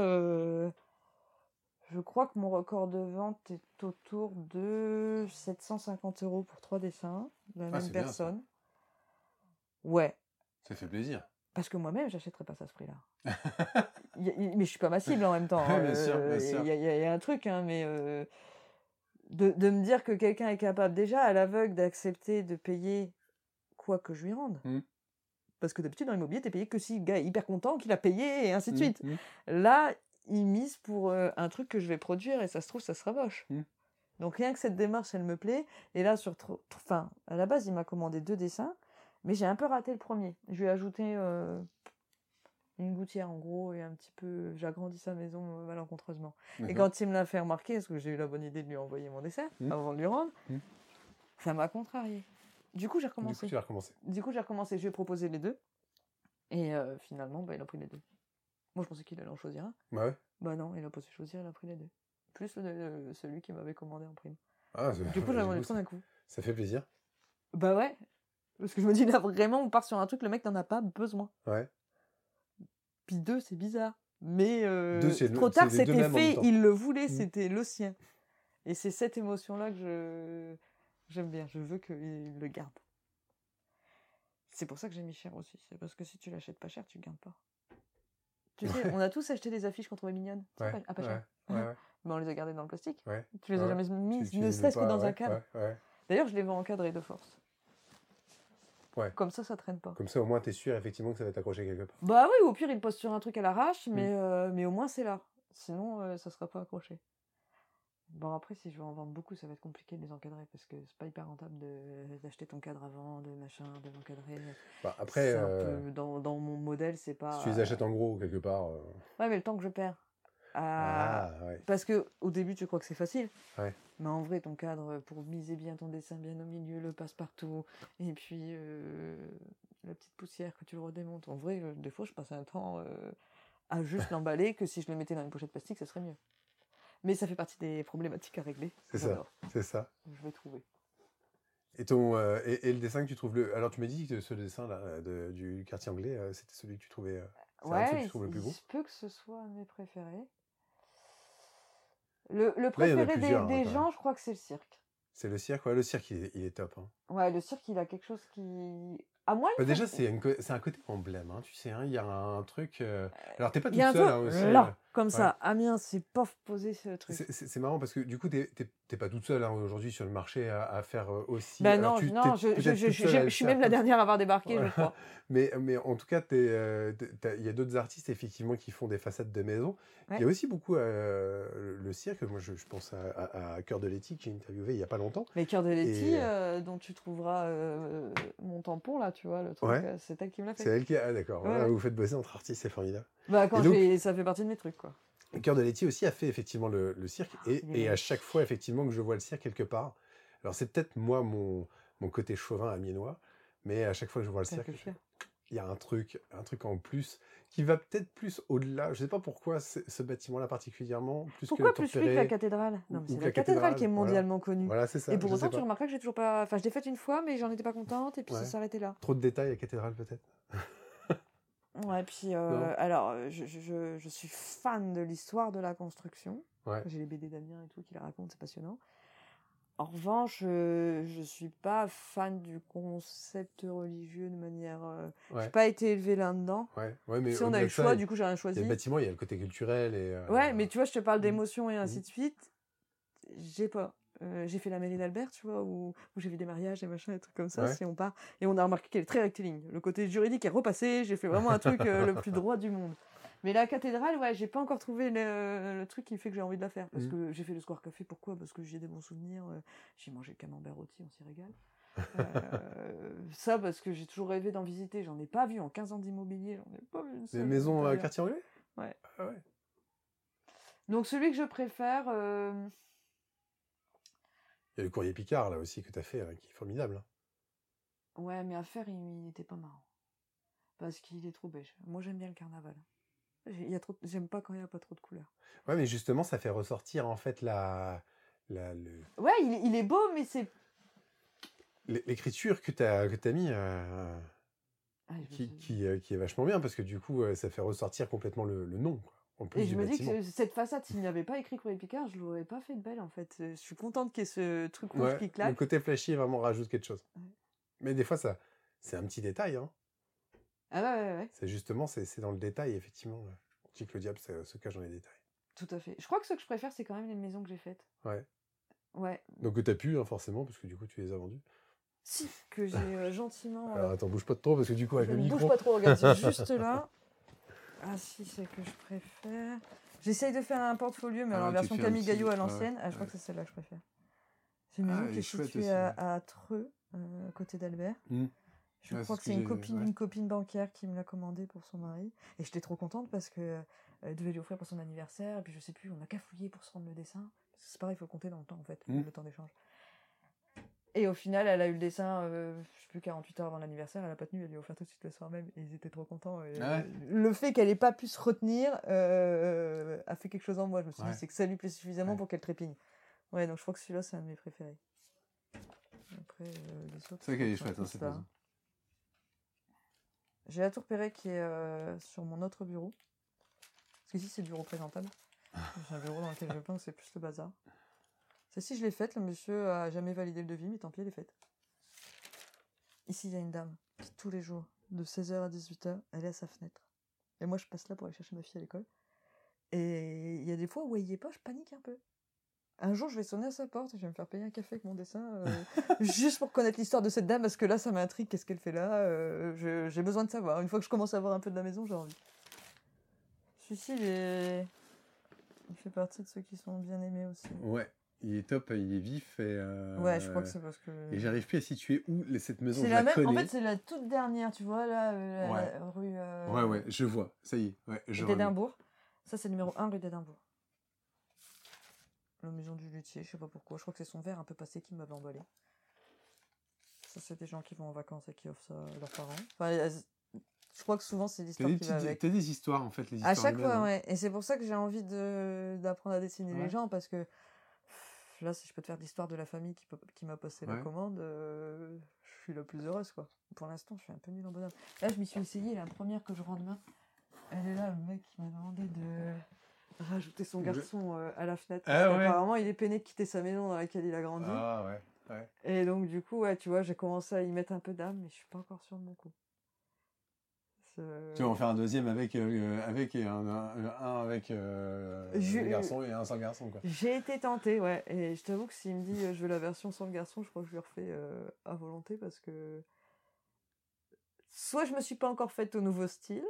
je crois que mon record de vente est autour de 750 € pour 3 dessins de la même personne. Bien, ouais. Ça fait plaisir. Parce que moi-même, j'achèterais pas ça à ce prix-là. Mais je suis pas ma cible en même temps. Bien sûr. Il y a un truc, hein, mais de me dire que quelqu'un est capable déjà à l'aveugle d'accepter de payer quoi que je lui rende. Parce que d'habitude dans l'immobilier, t'es payé que si le gars est hyper content qu'il a payé et ainsi de suite. Là, il mise pour un truc que je vais produire et ça se trouve, ça sera moche. Donc rien que cette démarche, elle me plaît. Et là, à la base, il m'a commandé 2 dessins. Mais j'ai un peu raté le premier. Je lui ai ajouté une gouttière en gros et un petit peu. J'ai agrandi sa maison malencontreusement. Et quand il me l'a fait remarquer, parce que j'ai eu la bonne idée de lui envoyer mon dessin avant de lui rendre, ça m'a contrarié. Du coup, j'ai recommencé. Du coup, j'ai recommencé. Je lui ai proposé les 2. Et finalement, il a pris les 2. Moi, je pensais qu'il allait en choisir un. Bah ouais. Bah non, il a pas su choisir, il a pris les 2. Plus celui qui m'avait commandé en prime. Du coup, j'ai vendu tout d'un coup. Ça fait plaisir. Bah ouais. Parce que je me dis, là, vraiment, on part sur un truc, le mec n'en a pas besoin. Ouais. Puis 2, c'est bizarre. Mais trop tard, c'était fait, il le voulait, c'était le sien. Et c'est cette émotion-là que j'aime bien. Je veux qu'il le garde. C'est pour ça que j'ai mis cher aussi. C'est parce que si tu l'achètes pas cher, tu le gardes pas. Tu sais, on a tous acheté des affiches qu'on trouvait mignonnes. Pas cher. Mais on les a gardées dans le plastique. Tu les as jamais mises, ne serait-ce que dans un cadre. D'ailleurs, je les vends encadrées de force. Ouais. Comme ça traîne pas. Comme ça, au moins, t'es sûr effectivement que ça va être accroché quelque part. Bah oui, au pire, il pose sur un truc à l'arrache, mais au moins c'est là. Sinon, ça sera pas accroché. Bon, après, si je veux en vendre beaucoup, ça va être compliqué de les encadrer parce que c'est pas hyper rentable d'acheter ton cadre avant, de machin, de l'encadrer. Bah, après, C'est un peu, dans mon modèle, c'est pas. si tu les achètes en gros quelque part. Ouais, mais le temps que je perds. Ouais. Parce que au début, tu crois que c'est facile. Ouais. Mais en vrai, ton cadre, pour miser bien ton dessin bien au milieu, le passe-partout, et puis la petite poussière que tu le redémontes. En vrai, des fois, je passais un temps à juste l'emballer que si je le mettais dans une pochette plastique, ça serait mieux. Mais ça fait partie des problématiques à régler. C'est ça. C'est ça. Je vais trouver. Et, et le dessin que tu trouves Alors, tu m'as dit que ce dessin-là du quartier anglais, c'était celui que tu trouvais. Ouais, tu trouves le plus beau. il se peut que ce soit un de mes préférés. Le Là, préféré des gens, je crois que c'est le cirque. C'est le cirque, ouais, le cirque, il est top. Hein. Ouais, le cirque, il a quelque chose qui. À moi, bah déjà, c'est un côté emblème, hein, tu sais, hein, il y a un truc. Alors, t'es pas toute seule. Hein, aussi. Là, comme ça, Amiens, c'est pas posé ce truc. C'est marrant parce que du coup, t'es pas toute seule hein, aujourd'hui sur le marché à faire aussi. Ben non, je suis même la dernière à avoir débarqué, je crois. mais en tout cas, il y a d'autres artistes effectivement qui font des façades de maison. Ouais. Il y a aussi beaucoup le cirque. Moi, je pense à Cœur de Letty que j'ai interviewé il y a pas longtemps. Mais Cœur de Letty, dont tu trouveras mon tampon là, tu vois, le truc. Ouais. C'est elle qui me l'a fait. C'est elle qui. Ah d'accord. Ouais. Vous faites bosser entre artistes, c'est formidable. Bah quand ça fait partie de mes trucs quoi. Cœur de Letty aussi a fait effectivement le cirque et à chaque fois effectivement que je vois le cirque quelque part, alors c'est peut-être moi mon côté chauvin amiénois, mais à chaque fois que je vois le cirque, il y a un truc en plus qui va peut-être plus au-delà. Je sais pas pourquoi ce batitement-là particulièrement pourquoi plus que la cathédrale. Non, c'est la cathédrale qui est mondialement connue. Voilà, c'est ça. Et pour autant, tu remarqueras que j'ai toujours pas. Enfin, je l'ai faite une fois, mais j'en étais pas contente et puis ça s'arrêtait là. Trop de détails à cathédrale peut-être. Ouais, puis alors, je suis fan de l'histoire de la construction. Ouais. J'ai les BD d'Amiens et tout qui la racontent, c'est passionnant. En revanche, je suis pas fan du concept religieux de manière. J'ai pas été élevée là-dedans. Ouais, mais si on a eu le choix, du coup j'ai rien choisi. Il y a le bâtiment, il y a le côté culturel et. Ouais, mais tu vois, je te parle d'émotions et ainsi de suite. J'ai pas. J'ai fait la mairie d'Albert, tu vois, où j'ai vu des mariages, des machins, des trucs comme ça, si on part. Et on a remarqué qu'elle est très rectiligne. Le côté juridique est repassé, j'ai fait vraiment un truc le plus droit du monde. Mais la cathédrale, ouais, j'ai pas encore trouvé le truc qui fait que j'ai envie de la faire. Parce que j'ai fait le Square Café, pourquoi ? Parce que j'ai des bons souvenirs. J'ai mangé le camembert rôti, on s'y régale. Ça, parce que j'ai toujours rêvé d'en visiter. J'en ai pas vu en 15 ans d'immobilier, j'en ai pas vu une seule. Les maisons quartier anglais ? Ouais. Ah ouais. Donc celui que je préfère... Il y a le Courrier Picard, là aussi, que tu as fait, qui est formidable. Hein. Ouais, mais à faire, il était pas marrant. Parce qu'il est trop beige. Moi, j'aime bien le carnaval. J'aime pas quand il n'y a pas trop de couleurs. Ouais, mais justement, ça fait ressortir, en fait, Ouais, il est beau, mais c'est... L'écriture que t'as mis, qui est vachement bien, parce que du coup, ça fait ressortir complètement le nom, quoi. Et je me dis que cette façade, s'il n'y avait pas écrit Courrier Picard, je l'aurais pas fait de belle en fait. Je suis contente qu'il y ait ce truc rouge qui claque. Le côté flashy vraiment rajoute quelque chose. Ouais. Mais des fois, c'est un petit détail. Hein. Ah ouais. C'est justement, c'est dans le détail, effectivement. On dit que le diable se cache dans les détails. Tout à fait. Je crois que ce que je préfère, c'est quand même les maisons que j'ai faites. Ouais. Donc que t'as pu, hein, forcément, parce que du coup, tu les as vendues. Si, que j'ai gentiment... Alors attends, bouge pas trop, parce que du coup, avec le micro... Bouge pas trop, regarde, c'est juste là. Ah si, c'est que je préfère. J'essaye de faire un portfolio, mais en version Camille Gaillot à l'ancienne. Je crois que c'est celle-là que je préfère. C'est une maison qui est située à Treux, à côté d'Albert. Je crois que c'est une copine bancaire qui me l'a commandée pour son mari. Et j'étais trop contente parce que elle devait lui offrir pour son anniversaire. Et puis je sais plus, on a cafouillé pour se rendre le dessin. C'est pareil, il faut compter dans le temps en fait, le temps d'échange. Et au final, elle a eu le dessin, je sais plus, 48 heures avant l'anniversaire, elle a pas tenu, elle lui a offert tout de suite le soir même, et ils étaient trop contents. Et le fait qu'elle ait pas pu se retenir a fait quelque chose en moi. Je me suis dit, c'est que ça lui plaît suffisamment pour qu'elle trépigne. Ouais, donc je crois que celui-là, c'est un de mes préférés. Après, les autres... C'est vrai qu'elle est chouette, hein, cette maison. J'ai la tour Perret qui est sur mon autre bureau. Parce qu'ici, c'est le bureau présentable. C'est un bureau dans lequel je peins, c'est plus le bazar. Celle-ci, je l'ai faite, le monsieur a jamais validé le devis, mais tant pis, elle est faite. Ici, il y a une dame qui, tous les jours, de 16h à 18h, elle est à sa fenêtre. Et moi, je passe là pour aller chercher ma fille à l'école. Et il y a des fois où elle y est pas, je panique un peu. Un jour, je vais sonner à sa porte et je vais me faire payer un café avec mon dessin, juste pour connaître l'histoire de cette dame, parce que là, ça m'intrigue. Qu'est-ce qu'elle fait là? J'ai besoin de savoir. Une fois que je commence à voir un peu de la maison, j'ai envie. Celui-ci, il fait partie de ceux qui sont bien aimés aussi. Ouais, il est top, il est vif. Ouais, je crois que c'est parce que... Et j'arrive plus à situer où cette maison, C'est je la la même... connais. En fait, c'est la toute dernière, tu vois, là, Ouais. la rue... Ouais, je vois, ça y est. Ouais, je remets. d'Édimbourg. Ça, c'est numéro 1, rue d'Édimbourg. La maison du luthier, je sais pas pourquoi. Je crois que c'est son verre un peu passé qui m'avait emballé. Ça, c'est des gens qui vont en vacances et qui offrent ça à leurs parents. Enfin, je crois que souvent, c'est l'histoire qui va avec. T'as des histoires, en fait, les histoires. À chaque humaines, fois, hein. ouais. Et c'est pour ça que j'ai envie d'apprendre à dessiner les Ouais. gens, parce que là, si je peux te faire l'histoire de la famille qui m'a passé la Ouais. commande, je suis la plus heureuse, quoi. Pour l'instant, je suis un peu nulle en bonhomme. Là, je m'y suis essayée, la première que je rends demain. Elle est là, le mec qui m'a demandé de rajouter son garçon à la fenêtre. Ah ouais. Apparemment, il est peiné de quitter sa maison dans laquelle il a grandi. Ah ouais. Et donc, du coup, ouais, tu vois, j'ai commencé à y mettre un peu d'âme, mais je suis pas encore sûre de mon coup. Tu vas en faire un deuxième avec un avec un garçon et un sans garçon, quoi. J'ai été tentée, ouais. Et je t'avoue que s'il me dit je veux la version sans le garçon, je crois que je lui refais à volonté, parce que soit je me suis pas encore faite au nouveau style,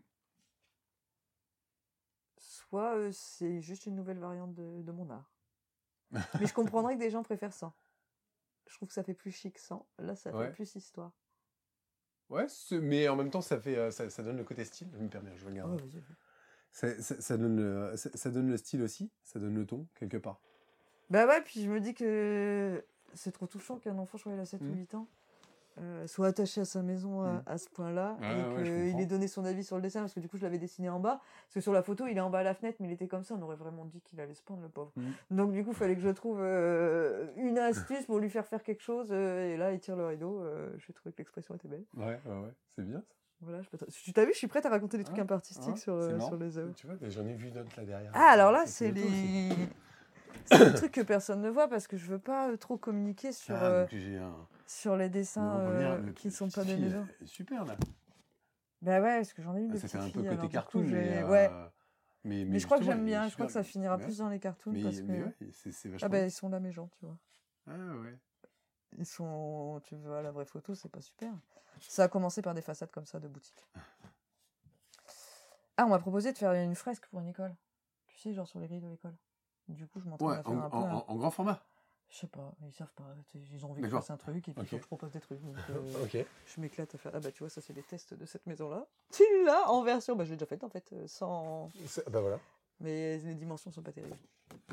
soit c'est juste une nouvelle variante de mon art. Mais je comprendrais que des gens préfèrent sans. Je trouve que ça fait plus chic sans. Là, ça fait plus histoire. Ouais, mais en même temps, ça fait ça donne le côté style. Je me permets, je regarde. Oh, vas-y. Ça donne le style aussi, ça donne le ton, quelque part. Bah ouais, puis je me dis que c'est trop touchant qu'un enfant, je crois qu'il a 7 ou 8 ans, soit attaché à sa maison à ce point-là, et qu'il ait donné son avis sur le dessin, parce que du coup je l'avais dessiné en bas, parce que sur la photo il est en bas à la fenêtre, mais il était comme ça, on aurait vraiment dit qu'il allait se pendre, le pauvre. Donc du coup il fallait que je trouve une astuce pour lui faire quelque chose, et là il tire le rideau. J'ai trouvé que l'expression était belle. Ouais, c'est bien ça. Voilà, tu t'as vu, je suis prête à raconter des trucs un peu artistiques sur les œuvres. Tu vois, j'en ai vu d'autres là derrière. Ah, alors là, c'est des trucs que personne ne voit, parce que je veux pas trop communiquer sur, sur les dessins qui sont pas des maisons. Super là. Bah ouais, parce que j'en ai eu des ça petites fait un peu filles, côté alors, cartoon, mais je crois que j'aime bien. Je crois que ça finira plus dans les cartoons, parce que ouais, c'est vachement. ah bah ils sont là, mes gens, tu vois. Ah ouais. Ils sont, tu vois, la vraie photo, c'est pas super. Ça a commencé par des façades comme ça de boutique. Ah, on m'a proposé de faire une fresque pour une école. Tu sais, genre sur les grilles de l'école. Du coup, je m'entraîne à faire un peu. En grand format. Je sais pas, ils savent pas. Ils ont envie que je fasse un truc, et puis il faut que je propose des trucs. Donc, je m'éclate à faire. Ah bah tu vois, ça c'est les tests de cette maison-là. Tu l'as en version. Bah je l'ai déjà faite en fait, sans. Bah voilà. Mais les dimensions sont pas terribles.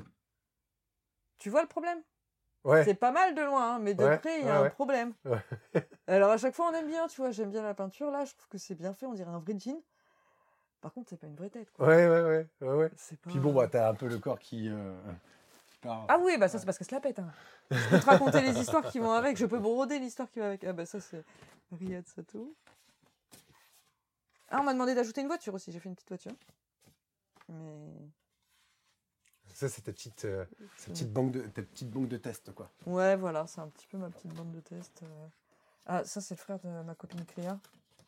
Tu vois le problème? Ouais. C'est pas mal de loin, hein, mais de près, il y a un problème. Ouais. Alors à chaque fois, on aime bien, tu vois, j'aime bien la peinture, là, je trouve que c'est bien fait, on dirait un vrai jean. Par contre, c'est pas une vraie tête, quoi. Ouais. Pas... Puis bon, bah t'as un peu le corps qui part. Ah oui, bah ça, c'est parce que se la pète. Hein. Je peux te raconter les histoires qui vont avec, je peux broder l'histoire qui va avec. Ah bah ça, c'est Riyad Sato. Ah, on m'a demandé d'ajouter une voiture aussi, j'ai fait une petite voiture. Mais... Ça, c'est ta petite banque de tests, quoi. Ouais, voilà, c'est un petit peu ma petite bande de tests. Ah, ça, c'est le frère de ma copine Cléa.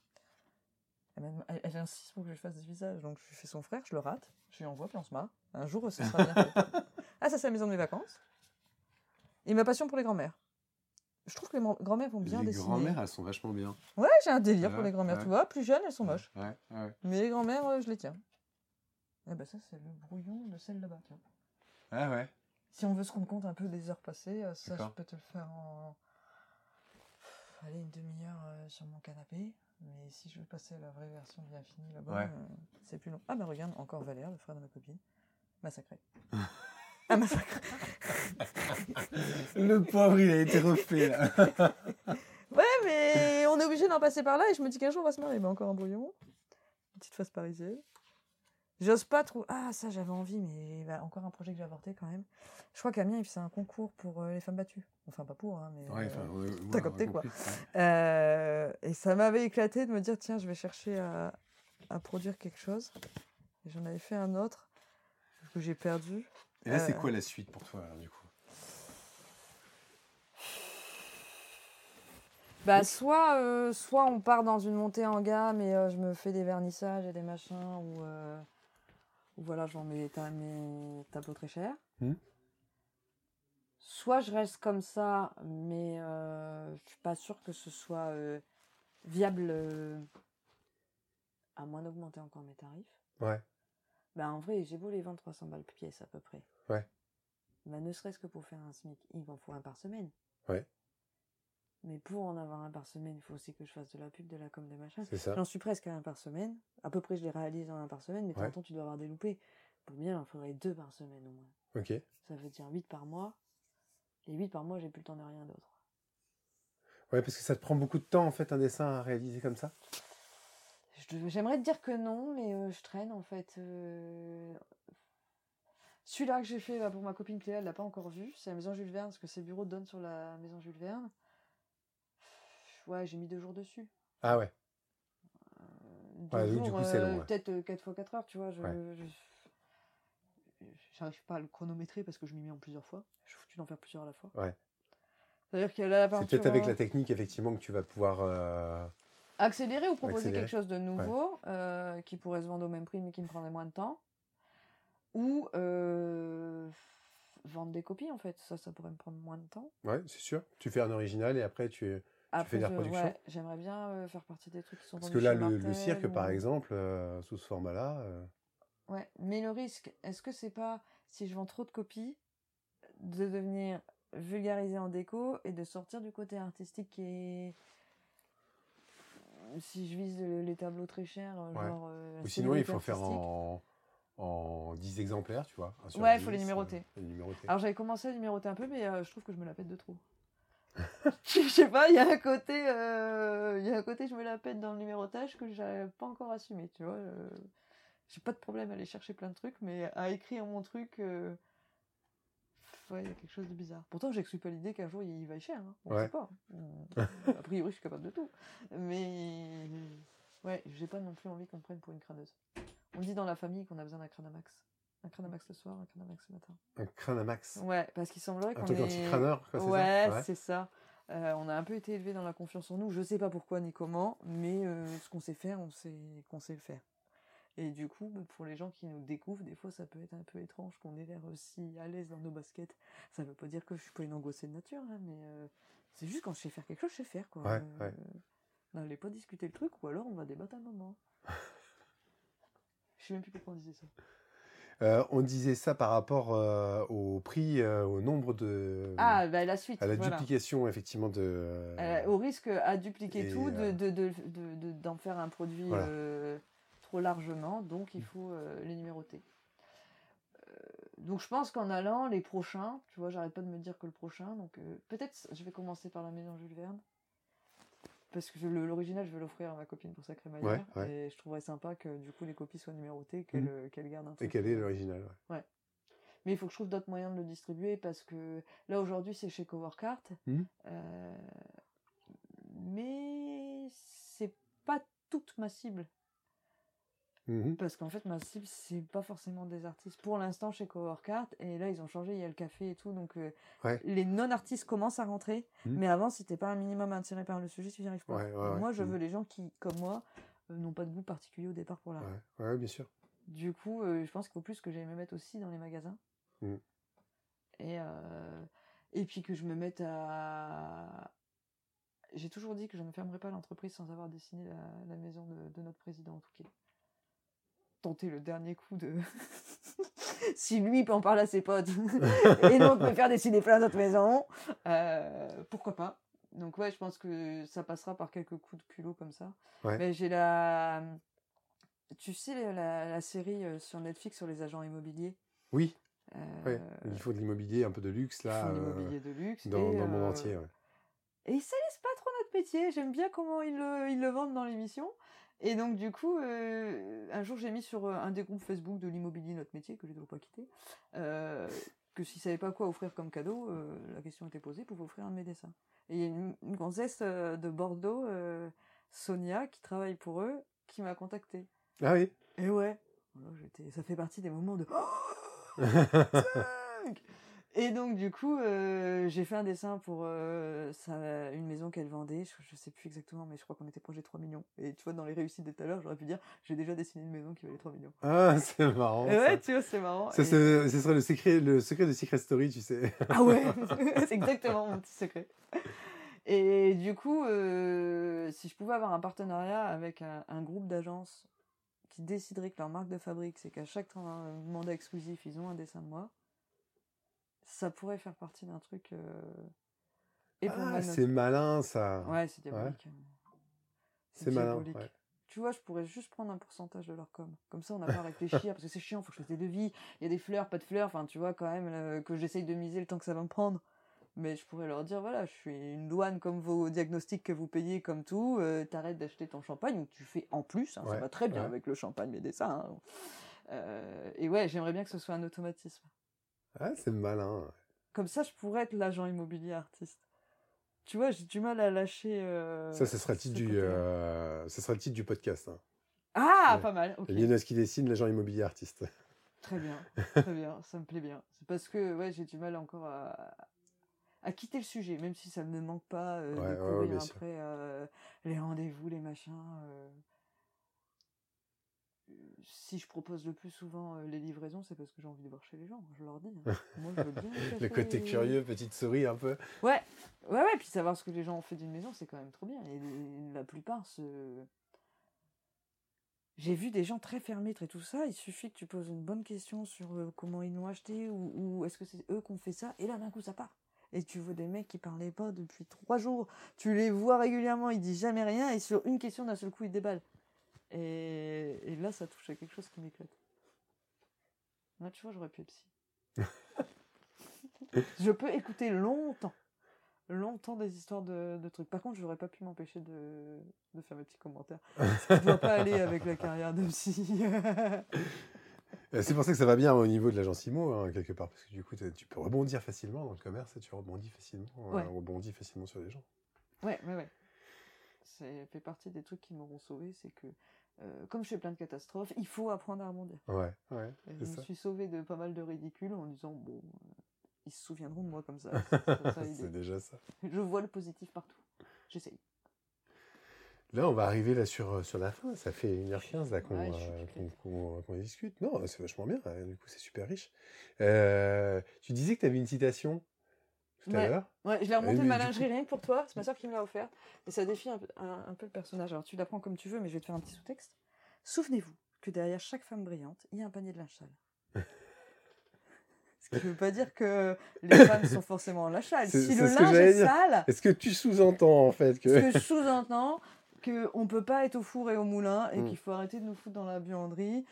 Elle insiste pour que je fasse des visages, donc je fais son frère, je le rate, je lui envoie, puis on se marre. Un jour, ce sera bien fait. Ah, ça, c'est la maison de mes vacances. Et ma passion pour les grands-mères. Je trouve que les grands-mères vont bien dessiner. Les grands-mères, elles sont vachement bien. Ouais, j'ai un délire pour les grands-mères, tu vois. Plus jeunes, elles sont moches. Ouais. Mais les grands-mères, je les tiens. Eh ben ça, c'est le brouillon de celle là-bas, tiens. Ah ouais. Si on veut se rendre compte un peu des heures passées, ça, D'accord. je peux te le faire en... Allez, une demi-heure sur mon canapé. Mais si je veux passer à la vraie version bien finie là-bas, c'est plus long. Ah ben regarde, encore Valère, le frère de ma copine. Massacré. Ah, massacré. Le pauvre, il a été refait, là. Ouais, mais on est obligé d'en passer par là, et je me dis qu'un jour on va se marier. Mais encore un brouillon. Une petite face parisienne. J'ose pas trop... Ah, ça, j'avais envie, mais encore un projet que j'ai avorté quand même. Je crois qu'Amiens, il faisait un concours pour les femmes battues. Enfin, pas pour, hein, mais... t'as capté, quoi. Et ça m'avait éclaté de me dire, tiens, je vais chercher à produire quelque chose. Et j'en avais fait un autre que j'ai perdu. Et là, c'est quoi la suite pour toi, alors, du coup? Bah, soit on part dans une montée en gamme et je me fais des vernissages et des machins, ou voilà, je vends mes tableaux très chers. soit je reste comme ça, mais je suis pas sûre que ce soit viable, à moins d'augmenter encore mes tarifs. Ouais, En vrai, j'ai beau les vendre 300 balles pièce à peu près. ouais, Ne serait-ce que pour faire un SMIC, il m'en faut un par semaine. ouais, Mais pour en avoir un par semaine, il faut aussi que je fasse de la pub, de la com, des machins. c'est ça. J'en suis presque à un par semaine. À peu près, je les réalise en un par semaine, mais de temps Ouais. en temps, tu dois avoir des loupés. Pour bien, il en faudrait 2 par semaine au moins. Ok. Ça veut dire 8 par mois. Et 8 par mois, j'ai plus le temps de rien d'autre. Ouais, parce que ça te prend beaucoup de temps, en fait, un dessin à réaliser comme ça. J'aimerais te dire que non, mais je traîne en fait. Celui-là que j'ai fait pour ma copine Cléa, elle l'a pas encore vu. C'est la maison Jules Verne, parce que ses bureaux donnent sur la maison Jules Verne. Ouais, j'ai mis 2 jours dessus. Ah ouais. 2 Ouais, donc, jours, du coup, c'est long, ouais. peut-être 4 fois 4 heures, tu vois. Ouais. J'arrive pas à le chronométrer parce que je m'y mets en plusieurs fois. Je suis foutu d'en faire plusieurs à la fois. Ouais. C'est-à-dire que là, la C'est peinture, peut-être avec la technique, effectivement, que tu vas pouvoir... accélérer ou proposer accélérer. quelque chose de nouveau qui pourrait se vendre au même prix mais qui me prendrait moins de temps. Ou vendre des copies en fait, ça pourrait me prendre moins de temps. Ouais, c'est sûr. Tu fais un original et après, tu fais Après, de la reproduction. ouais, j'aimerais bien faire partie des trucs qui sont Parce que vendus là, chez le Martel cirque, par ou- exemple, sous ce format-là... Ouais, mais le risque, est-ce que c'est pas, si je vends trop de copies, de devenir vulgarisé en déco et de sortir du côté artistique qui est... Si je vise les tableaux très chers, Ouais. genre... Ou sinon, il faut célébrité faire artistique. en 10 exemplaires, tu vois. 1 sur Ouais, il 10, faut les numéroter. les numéroter. Alors j'avais commencé à numéroter un peu, mais je trouve que je me la pète de trop. Je sais pas, il y a un côté, je me la pète dans le numérotage que j'avais pas encore assumé, tu vois. J'ai pas de problème à aller chercher plein de trucs, mais à écrire mon truc, ouais, il y a quelque chose de bizarre. Pourtant, j'exclus pas l'idée qu'un jour il vaille cher, hein. On Ouais. sait pas. A priori, je suis capable de tout. Mais ouais, j'ai pas non plus envie qu'on me prenne pour une crâneuse. On dit dans la famille qu'on a besoin d'un crâne à max. Un crâne à max le soir, un crâne à max le matin. Un crâne à max. Ouais, parce qu'il semblerait Un qu'on truc est... anti-crâneur, quoi, c'est ça? Ouais, Ouais. c'est ça. On a un peu été élevé dans la confiance en nous. Je sais pas pourquoi ni comment, mais ce qu'on sait faire, on sait qu'on sait le faire. Et du coup, pour les gens qui nous découvrent, des fois, ça peut être un peu étrange qu'on ait l'air aussi à l'aise dans nos baskets. Ça veut pas dire que je suis pas une angoissée de nature, hein, mais c'est juste quand je sais faire quelque chose, je sais faire, quoi. Ouais, ouais. N'allez pas discuter le truc, ou alors on va débattre un moment. Je sais même plus pourquoi on disait ça. On disait ça par rapport au prix, au nombre de... Ah, bah la suite, à la voilà. duplication, effectivement, de... Au risque à dupliquer et, tout, d'en faire un produit voilà. trop largement, donc il faut les numéroter. Donc je pense qu'en allant, les prochains, tu vois, j'arrête pas de me dire que le prochain, donc peut-être je vais commencer par la maison Jules Verne, parce que l'original, je vais l'offrir à ma copine pour sa crémaillère, Ouais. et je trouverais sympa que du coup les copies soient numérotées, qu'elle garde un truc. Et quel est l'original, ouais. Mais il faut que je trouve d'autres moyens de le distribuer, parce que là aujourd'hui c'est chez Coworkart, mais c'est pas toute ma cible. Parce qu'en fait ma cible c'est pas forcément des artistes pour l'instant chez Coworkart, et là ils ont changé, il y a le café et tout, donc les non-artistes commencent à rentrer, mais avant si t'es pas un minimum attiré par le sujet tu n'y arrives pas. Moi je veux les gens qui comme moi n'ont pas de goût particulier au départ pour l'art. Ouais, bien sûr. Du coup je pense qu'il faut plus que j'aille me mettre aussi dans les magasins et puis que je me mette à... J'ai toujours dit que je ne fermerais pas l'entreprise sans avoir dessiné la maison de notre président en tout cas. Tenter le dernier coup de... si lui peut en parler à ses potes et donc me faire dessiner plein d'autres maisons, pourquoi pas. Donc ouais, je pense que ça passera par quelques coups de culot comme ça. Mais j'ai tu sais la série sur Netflix sur les agents immobiliers. Oui. Il faut de l'immobilier un peu de luxe là. Il faut de l'immobilier de luxe dans le monde entier. Et ils salissent pas trop notre métier. J'aime bien comment ils le vendent dans l'émission. Et donc du coup, un jour j'ai mis sur un des groupes Facebook de l'immobilier notre métier, que je ne dois pas quitter, que s'ils ne savaient pas quoi offrir comme cadeau, la question était posée, pouvez offrir un de mes dessins. Et il y a une gonzesse de Bordeaux, Sonia, qui travaille pour eux, qui m'a contactée. Ah oui. Et ouais, alors, ça fait partie des moments de... Et donc, du coup, j'ai fait un dessin pour une maison qu'elle vendait. Je sais plus exactement, mais je crois qu'on était proche des 3 millions. Et tu vois, dans les réussites de tout à l'heure, j'aurais pu dire j'ai déjà dessiné une maison qui valait 3 millions. Ah, c'est marrant. Et ouais, Ça, tu vois, c'est marrant. ça, Et- ce serait le secret de Secret Story, tu sais. Ah ouais, c'est exactement mon petit secret. Et du coup, si je pouvais avoir un partenariat avec un groupe d'agences qui déciderait que leur marque de fabrique, c'est qu'à chaque mandat exclusif, ils ont un dessin de moi, ça pourrait faire partie d'un truc. Et pour Ah, ma c'est malin, ça. Ouais, c'est Ouais, diabolique. c'est malin. Diabolique. Ouais. Tu vois, je pourrais juste prendre un pourcentage de leur com. Comme ça, on n'a pas à réfléchir, parce que c'est chiant, faut que je fasse des devis. Il y a des fleurs, pas de fleurs, enfin, tu vois, quand même, que j'essaye de miser le temps que ça va me prendre. Mais je pourrais leur dire, voilà, je suis une douane comme vos diagnostics que vous payez, comme tout. T'arrêtes d'acheter ton champagne, ou tu fais en plus, hein, ça Ouais, va très bien ouais. avec le champagne, mes dessins. Hein. Et ouais, j'aimerais bien que ce soit un automatisme. Ah, c'est malin. Comme ça, je pourrais être l'agent immobilier artiste. Tu vois, j'ai du mal à lâcher. Ça, ce sera le ce titre côté-là. ce sera le titre du podcast. Hein. Ah, Ouais. pas mal, ok. Amienos qui dessine, l'agent immobilier artiste. Très bien, ça me plaît bien. C'est parce que ouais, j'ai du mal encore à quitter le sujet, même si ça ne me manque pas Ouais, de ouais, courir bien sûr. après les rendez-vous, les machins. Si je propose le plus souvent les livraisons, c'est parce que j'ai envie de voir chez les gens, je leur dis. Hein. Moi, je veux bien Le cacher côté les- curieux, petite souris un peu. Ouais, puis savoir ce que les gens ont fait d'une maison, c'est quand même trop bien. Et la plupart J'ai vu des gens très fermés, très tout ça. Il suffit que tu poses une bonne question sur comment ils l'ont acheté ou est-ce que c'est eux qui ont fait ça. Et là, d'un coup, ça part. Et tu vois des mecs qui parlaient pas depuis 3 jours. Tu les vois régulièrement, ils disent jamais rien. Et sur une question, d'un seul coup, ils déballent. Et là, ça touche à quelque chose qui m'éclate. Là, tu vois, j'aurais pu être psy. Je peux écouter longtemps des histoires de trucs. Par contre, j'aurais pas pu m'empêcher de faire mes petits commentaires. Ça ne doit pas aller avec la carrière de psy. C'est pour ça que ça va bien au niveau de l'agence IMO, hein, quelque part. Parce que du coup, tu peux rebondir facilement dans le commerce et tu rebondis facilement. Ouais. On rebondit facilement sur les gens. Ouais. Ça fait partie des trucs qui m'auront sauvé, c'est que comme je fais plein de catastrophes, il faut apprendre à rebondir. Ouais, Et c'est je me ça. suis sauvé de pas mal de ridicules en disant bon, ils se souviendront de moi comme ça. C'est ça l'idée. C'est déjà ça. Je vois le positif partout. J'essaye. Là, on va arriver là sur la fin. Ça fait 1h15 là, Ouais, je suis piquée. qu'on discute. Non, c'est vachement bien. Du coup, c'est super riche. Tu disais que tu avais une citation tout à l'heure. Ouais, je l'ai remonté mais de ma du lingerie rien que pour toi. C'est ma soeur qui me l'a offert. Et ça défie un peu le personnage. Alors tu l'apprends comme tu veux, mais je vais te faire un petit sous-texte. Souvenez-vous que derrière chaque femme brillante, il y a un panier de linge sale. Ce qui ne veut pas dire que les femmes sont forcément en linge sale. C'est Si ce le que linge j'allais est dire. sale, Est-ce que tu sous-entends en fait ce que... que je sous-entends, qu'on ne peut pas être au four et au moulin et Mm. qu'il faut arrêter de nous foutre dans la buanderie.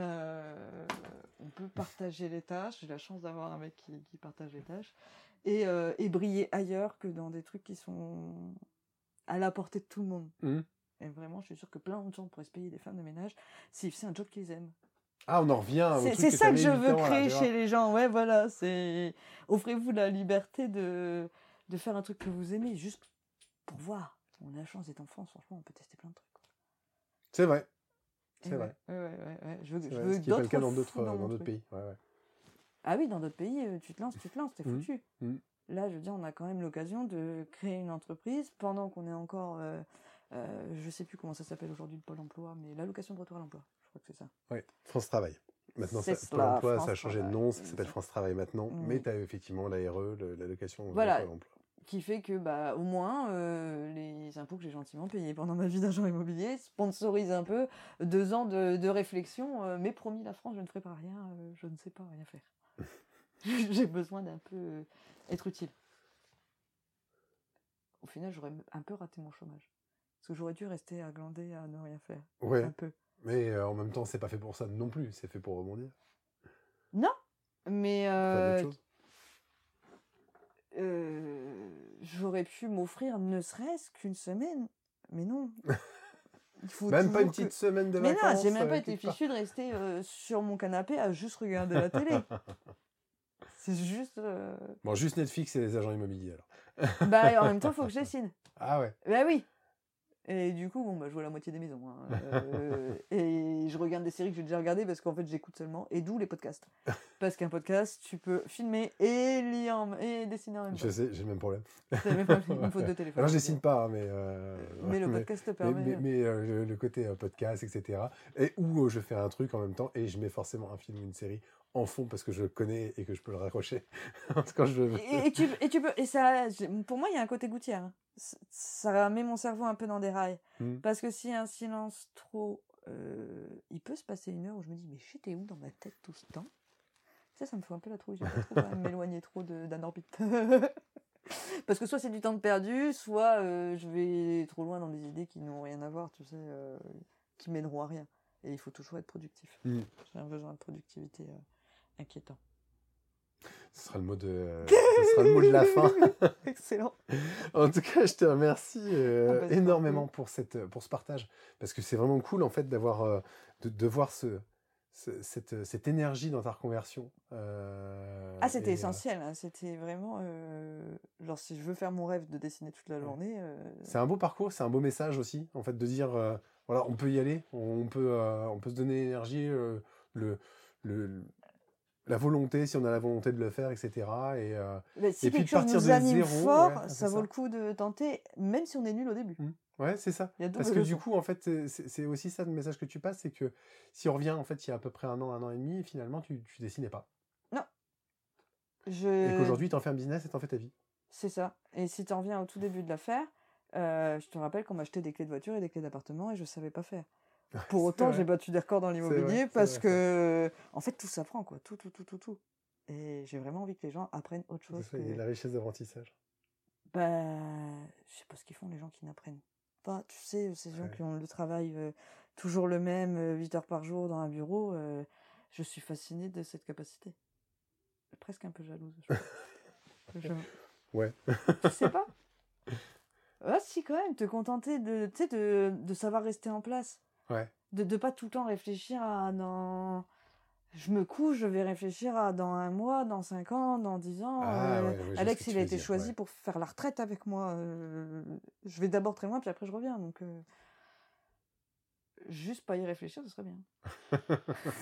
On peut partager les tâches. J'ai la chance d'avoir un mec qui partage les tâches. Et briller ailleurs que dans des trucs qui sont à la portée de tout le monde. Mm. Et vraiment, je suis sûre que plein de gens pourraient se payer des femmes de ménage s'ils faisaient un job qu'ils aiment. Ah, on en revient au truc C'est ça que t'avais je 8 veux ans, là, créer tu vois. chez les gens. Ouais, voilà. Offrez-vous la liberté de faire un truc que vous aimez, juste pour voir. On a la chance d'être en France, franchement, on peut tester plein de trucs. C'est vrai. Et C'est vrai. Ouais. Je C'est veux vrai. Ce qui n'est pas le cas dans fous d'autres mon truc. pays. Ouais, ouais. Ah oui, dans d'autres pays, tu te lances, t'es Mhm. foutu. Mhm. Là, je veux dire, on a quand même l'occasion de créer une entreprise pendant qu'on est encore, je sais plus comment ça s'appelle aujourd'hui le Pôle emploi, mais l'allocation de retour à l'emploi, je crois que c'est ça. Ouais, France Travail. Maintenant, C'est Pôle cela, emploi, France ça a changé de Travail, nom, ça s'appelle exact. France Travail maintenant, Mm. mais tu as effectivement la RE, l'allocation Voilà. de Pôle emploi. Qui fait que, au moins, les impôts que j'ai gentiment payés pendant ma vie d'agent immobilier sponsorisent un peu 2 ans de réflexion. Mais promis, la France, je ne ferai pas rien, je ne sais pas rien faire. J'ai besoin d'un peu être utile. Au final, j'aurais un peu raté mon chômage. Parce que j'aurais dû rester à glander à ne rien faire. Ouais, Un peu. mais en même temps, c'est pas fait pour ça non plus, c'est fait pour rebondir. Non, mais Pour faire d'autres choses. j'aurais pu m'offrir ne serait-ce qu'une semaine. Mais non. Il faut Même pas une toujours petite semaine de Mais vacances. non, j'ai même pas été quelque part. fichue de rester sur mon canapé à juste regarder la télé. C'est juste... Bon, juste Netflix et les agents immobiliers alors. en même temps, il faut que je dessine. Ah ouais. Bah oui. Et du coup, je vois la moitié des maisons. Hein. Et je regarde des séries que j'ai déjà regardées parce qu'en fait, j'écoute seulement. Et d'où les podcasts. Parce qu'un podcast, tu peux filmer et lire et dessiner en même temps. Je sais, j'ai le même problème. C'est même pas une faute de téléphone. Alors, je dessine pas, hein, mais le podcast te permet. Mais le côté podcast, etc. Et où je fais un truc en même temps et je mets forcément un film ou une série en fond parce que je le connais et que je peux le raccrocher quand je veux. Et tu peux. Et ça, pour moi, il y a un côté Gouttière. Hein. Ça met mon cerveau un peu dans des rails. Parce que s'il y a un silence trop. Il peut se passer une heure où je me dis, mais j'étais où dans ma tête tout ce temps? Ça me fait un peu la trouille. J'ai pas trop quand même m'éloigner trop d'un orbite. Parce que soit c'est du temps de perdu, soit je vais trop loin dans des idées qui n'ont rien à voir, tu sais, qui mèneront à rien. Et il faut toujours être productif. J'ai un besoin de productivité inquiétant. Ce sera le mot de la fin. Excellent. En tout cas, je te remercie énormément cool. pour ce partage. Parce que c'est vraiment cool, en fait, d'avoir de voir cette énergie dans ta reconversion. C'était essentiel. Hein. C'était vraiment... genre, si je veux faire mon rêve de dessiner toute la journée... C'est un beau parcours, c'est un beau message aussi, en fait, de dire, voilà, on peut y aller, on peut se donner l'énergie, la volonté, si on a la volonté de le faire, etc. Si et puis quelque chose nous anime fort, ça vaut le coup de tenter, même si on est nul au début. Ouais, c'est ça. Parce que du coup, en fait, c'est aussi ça le message que tu passes, c'est que si on revient, en fait, il y a à peu près un an et demi, finalement, tu dessinais pas. Non. Et qu'aujourd'hui, tu en fais un business et tu en fais ta vie. C'est ça. Et si tu en reviens au tout début de l'affaire, je te rappelle qu'on m'achetait des clés de voiture et des clés d'appartement et je savais pas faire. Pour autant, j'ai battu des records dans l'immobilier parce que, en fait, tout s'apprend, quoi. Tout. Et j'ai vraiment envie que les gens apprennent autre chose. C'est ça, il y a la richesse d'apprentissage. Je sais pas ce qu'ils font, les gens qui n'apprennent pas. Tu sais, ces gens qui ont le travail toujours le même, 8 heures par jour dans un bureau. Je suis fascinée de cette capacité. Presque un peu jalouse. Ouais. Tu sais pas? Ah, si, quand même, te contenter de savoir rester en place. Ouais. De pas tout le temps réfléchir à dans... Je me couche, je vais réfléchir à dans 1 mois, dans 5 ans, dans 10 ans. Alex, il a été choisi pour faire la retraite avec moi. Je vais d'abord très loin, puis après je reviens. Donc, juste pas y réfléchir, ce serait bien.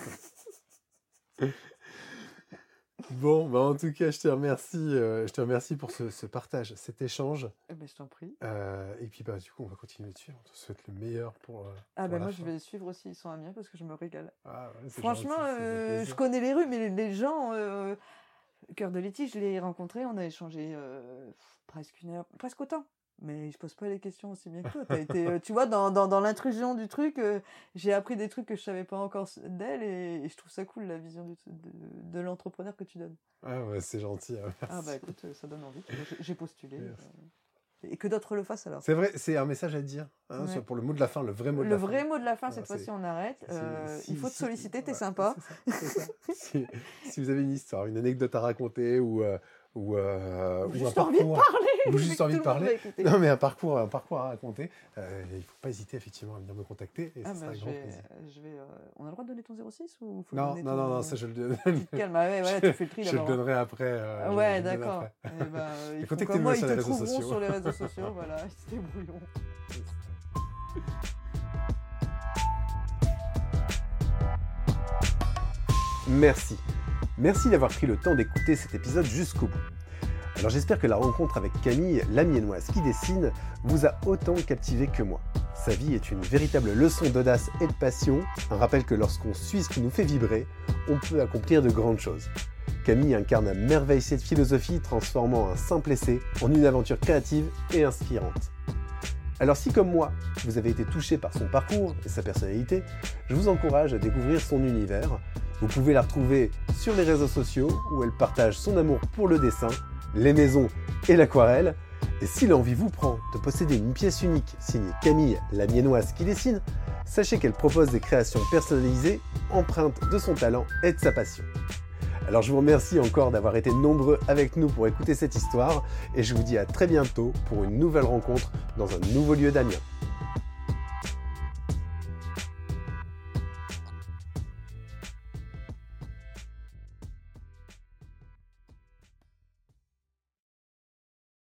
Bon, en tout cas, je te remercie pour ce partage, cet échange. Je t'en prie. Et puis, du coup, on va continuer dessus. On te souhaite le meilleur pour moi, je vais suivre aussi Ils sont Amiens parce que je me régale. Franchement, je connais les rues, mais les gens, Cœur de Litige, je l'ai rencontré, on a échangé presque 1 heure, presque autant. Mais je pose pas les questions aussi bien que toi. T'as été, tu vois, dans l'intrusion du truc, j'ai appris des trucs que je savais pas encore d'elle et je trouve ça cool, la vision de l'entrepreneur que tu donnes. C'est gentil. Merci. Écoute, ça donne envie. J'ai postulé. Et que d'autres le fassent alors. C'est vrai, c'est un message à te dire. Pour le mot de la fin, le vrai mot de la fin. Le vrai mot de la fin, cette fois-ci, on arrête. Il faut te solliciter, t'es sympa. C'est ça. Si vous avez une histoire, une anecdote à raconter ou juste envie de parler. Ou juste envie de parler. Non, mais un parcours à raconter. Il ne faut pas hésiter effectivement à venir me contacter. Et ça sera avec grand plaisir. On a le droit de donner ton 06 ou faut Non, ça je le donne. Tu te calmes, tu fais le tri d'abord. Je le donnerai après. D'accord. Ils font comme moi, ils te trouveront sur les réseaux sociaux. Voilà, c'était brouillon. Merci d'avoir pris le temps d'écouter cet épisode jusqu'au bout. Alors j'espère que la rencontre avec Camille, l'Amiénoise qui dessine, vous a autant captivé que moi. Sa vie est une véritable leçon d'audace et de passion, un rappel que lorsqu'on suit ce qui nous fait vibrer, on peut accomplir de grandes choses. Camille incarne à merveille cette philosophie, transformant un simple essai en une aventure créative et inspirante. Alors si comme moi, vous avez été touché par son parcours et sa personnalité, je vous encourage à découvrir son univers. Vous pouvez la retrouver sur les réseaux sociaux où elle partage son amour pour le dessin, les maisons et l'aquarelle. Et si l'envie vous prend de posséder une pièce unique signée Camille, l'Amiénoise qui dessine, sachez qu'elle propose des créations personnalisées, empreintes de son talent et de sa passion. Alors je vous remercie encore d'avoir été nombreux avec nous pour écouter cette histoire et je vous dis à très bientôt pour une nouvelle rencontre dans un nouveau lieu d'Amiens.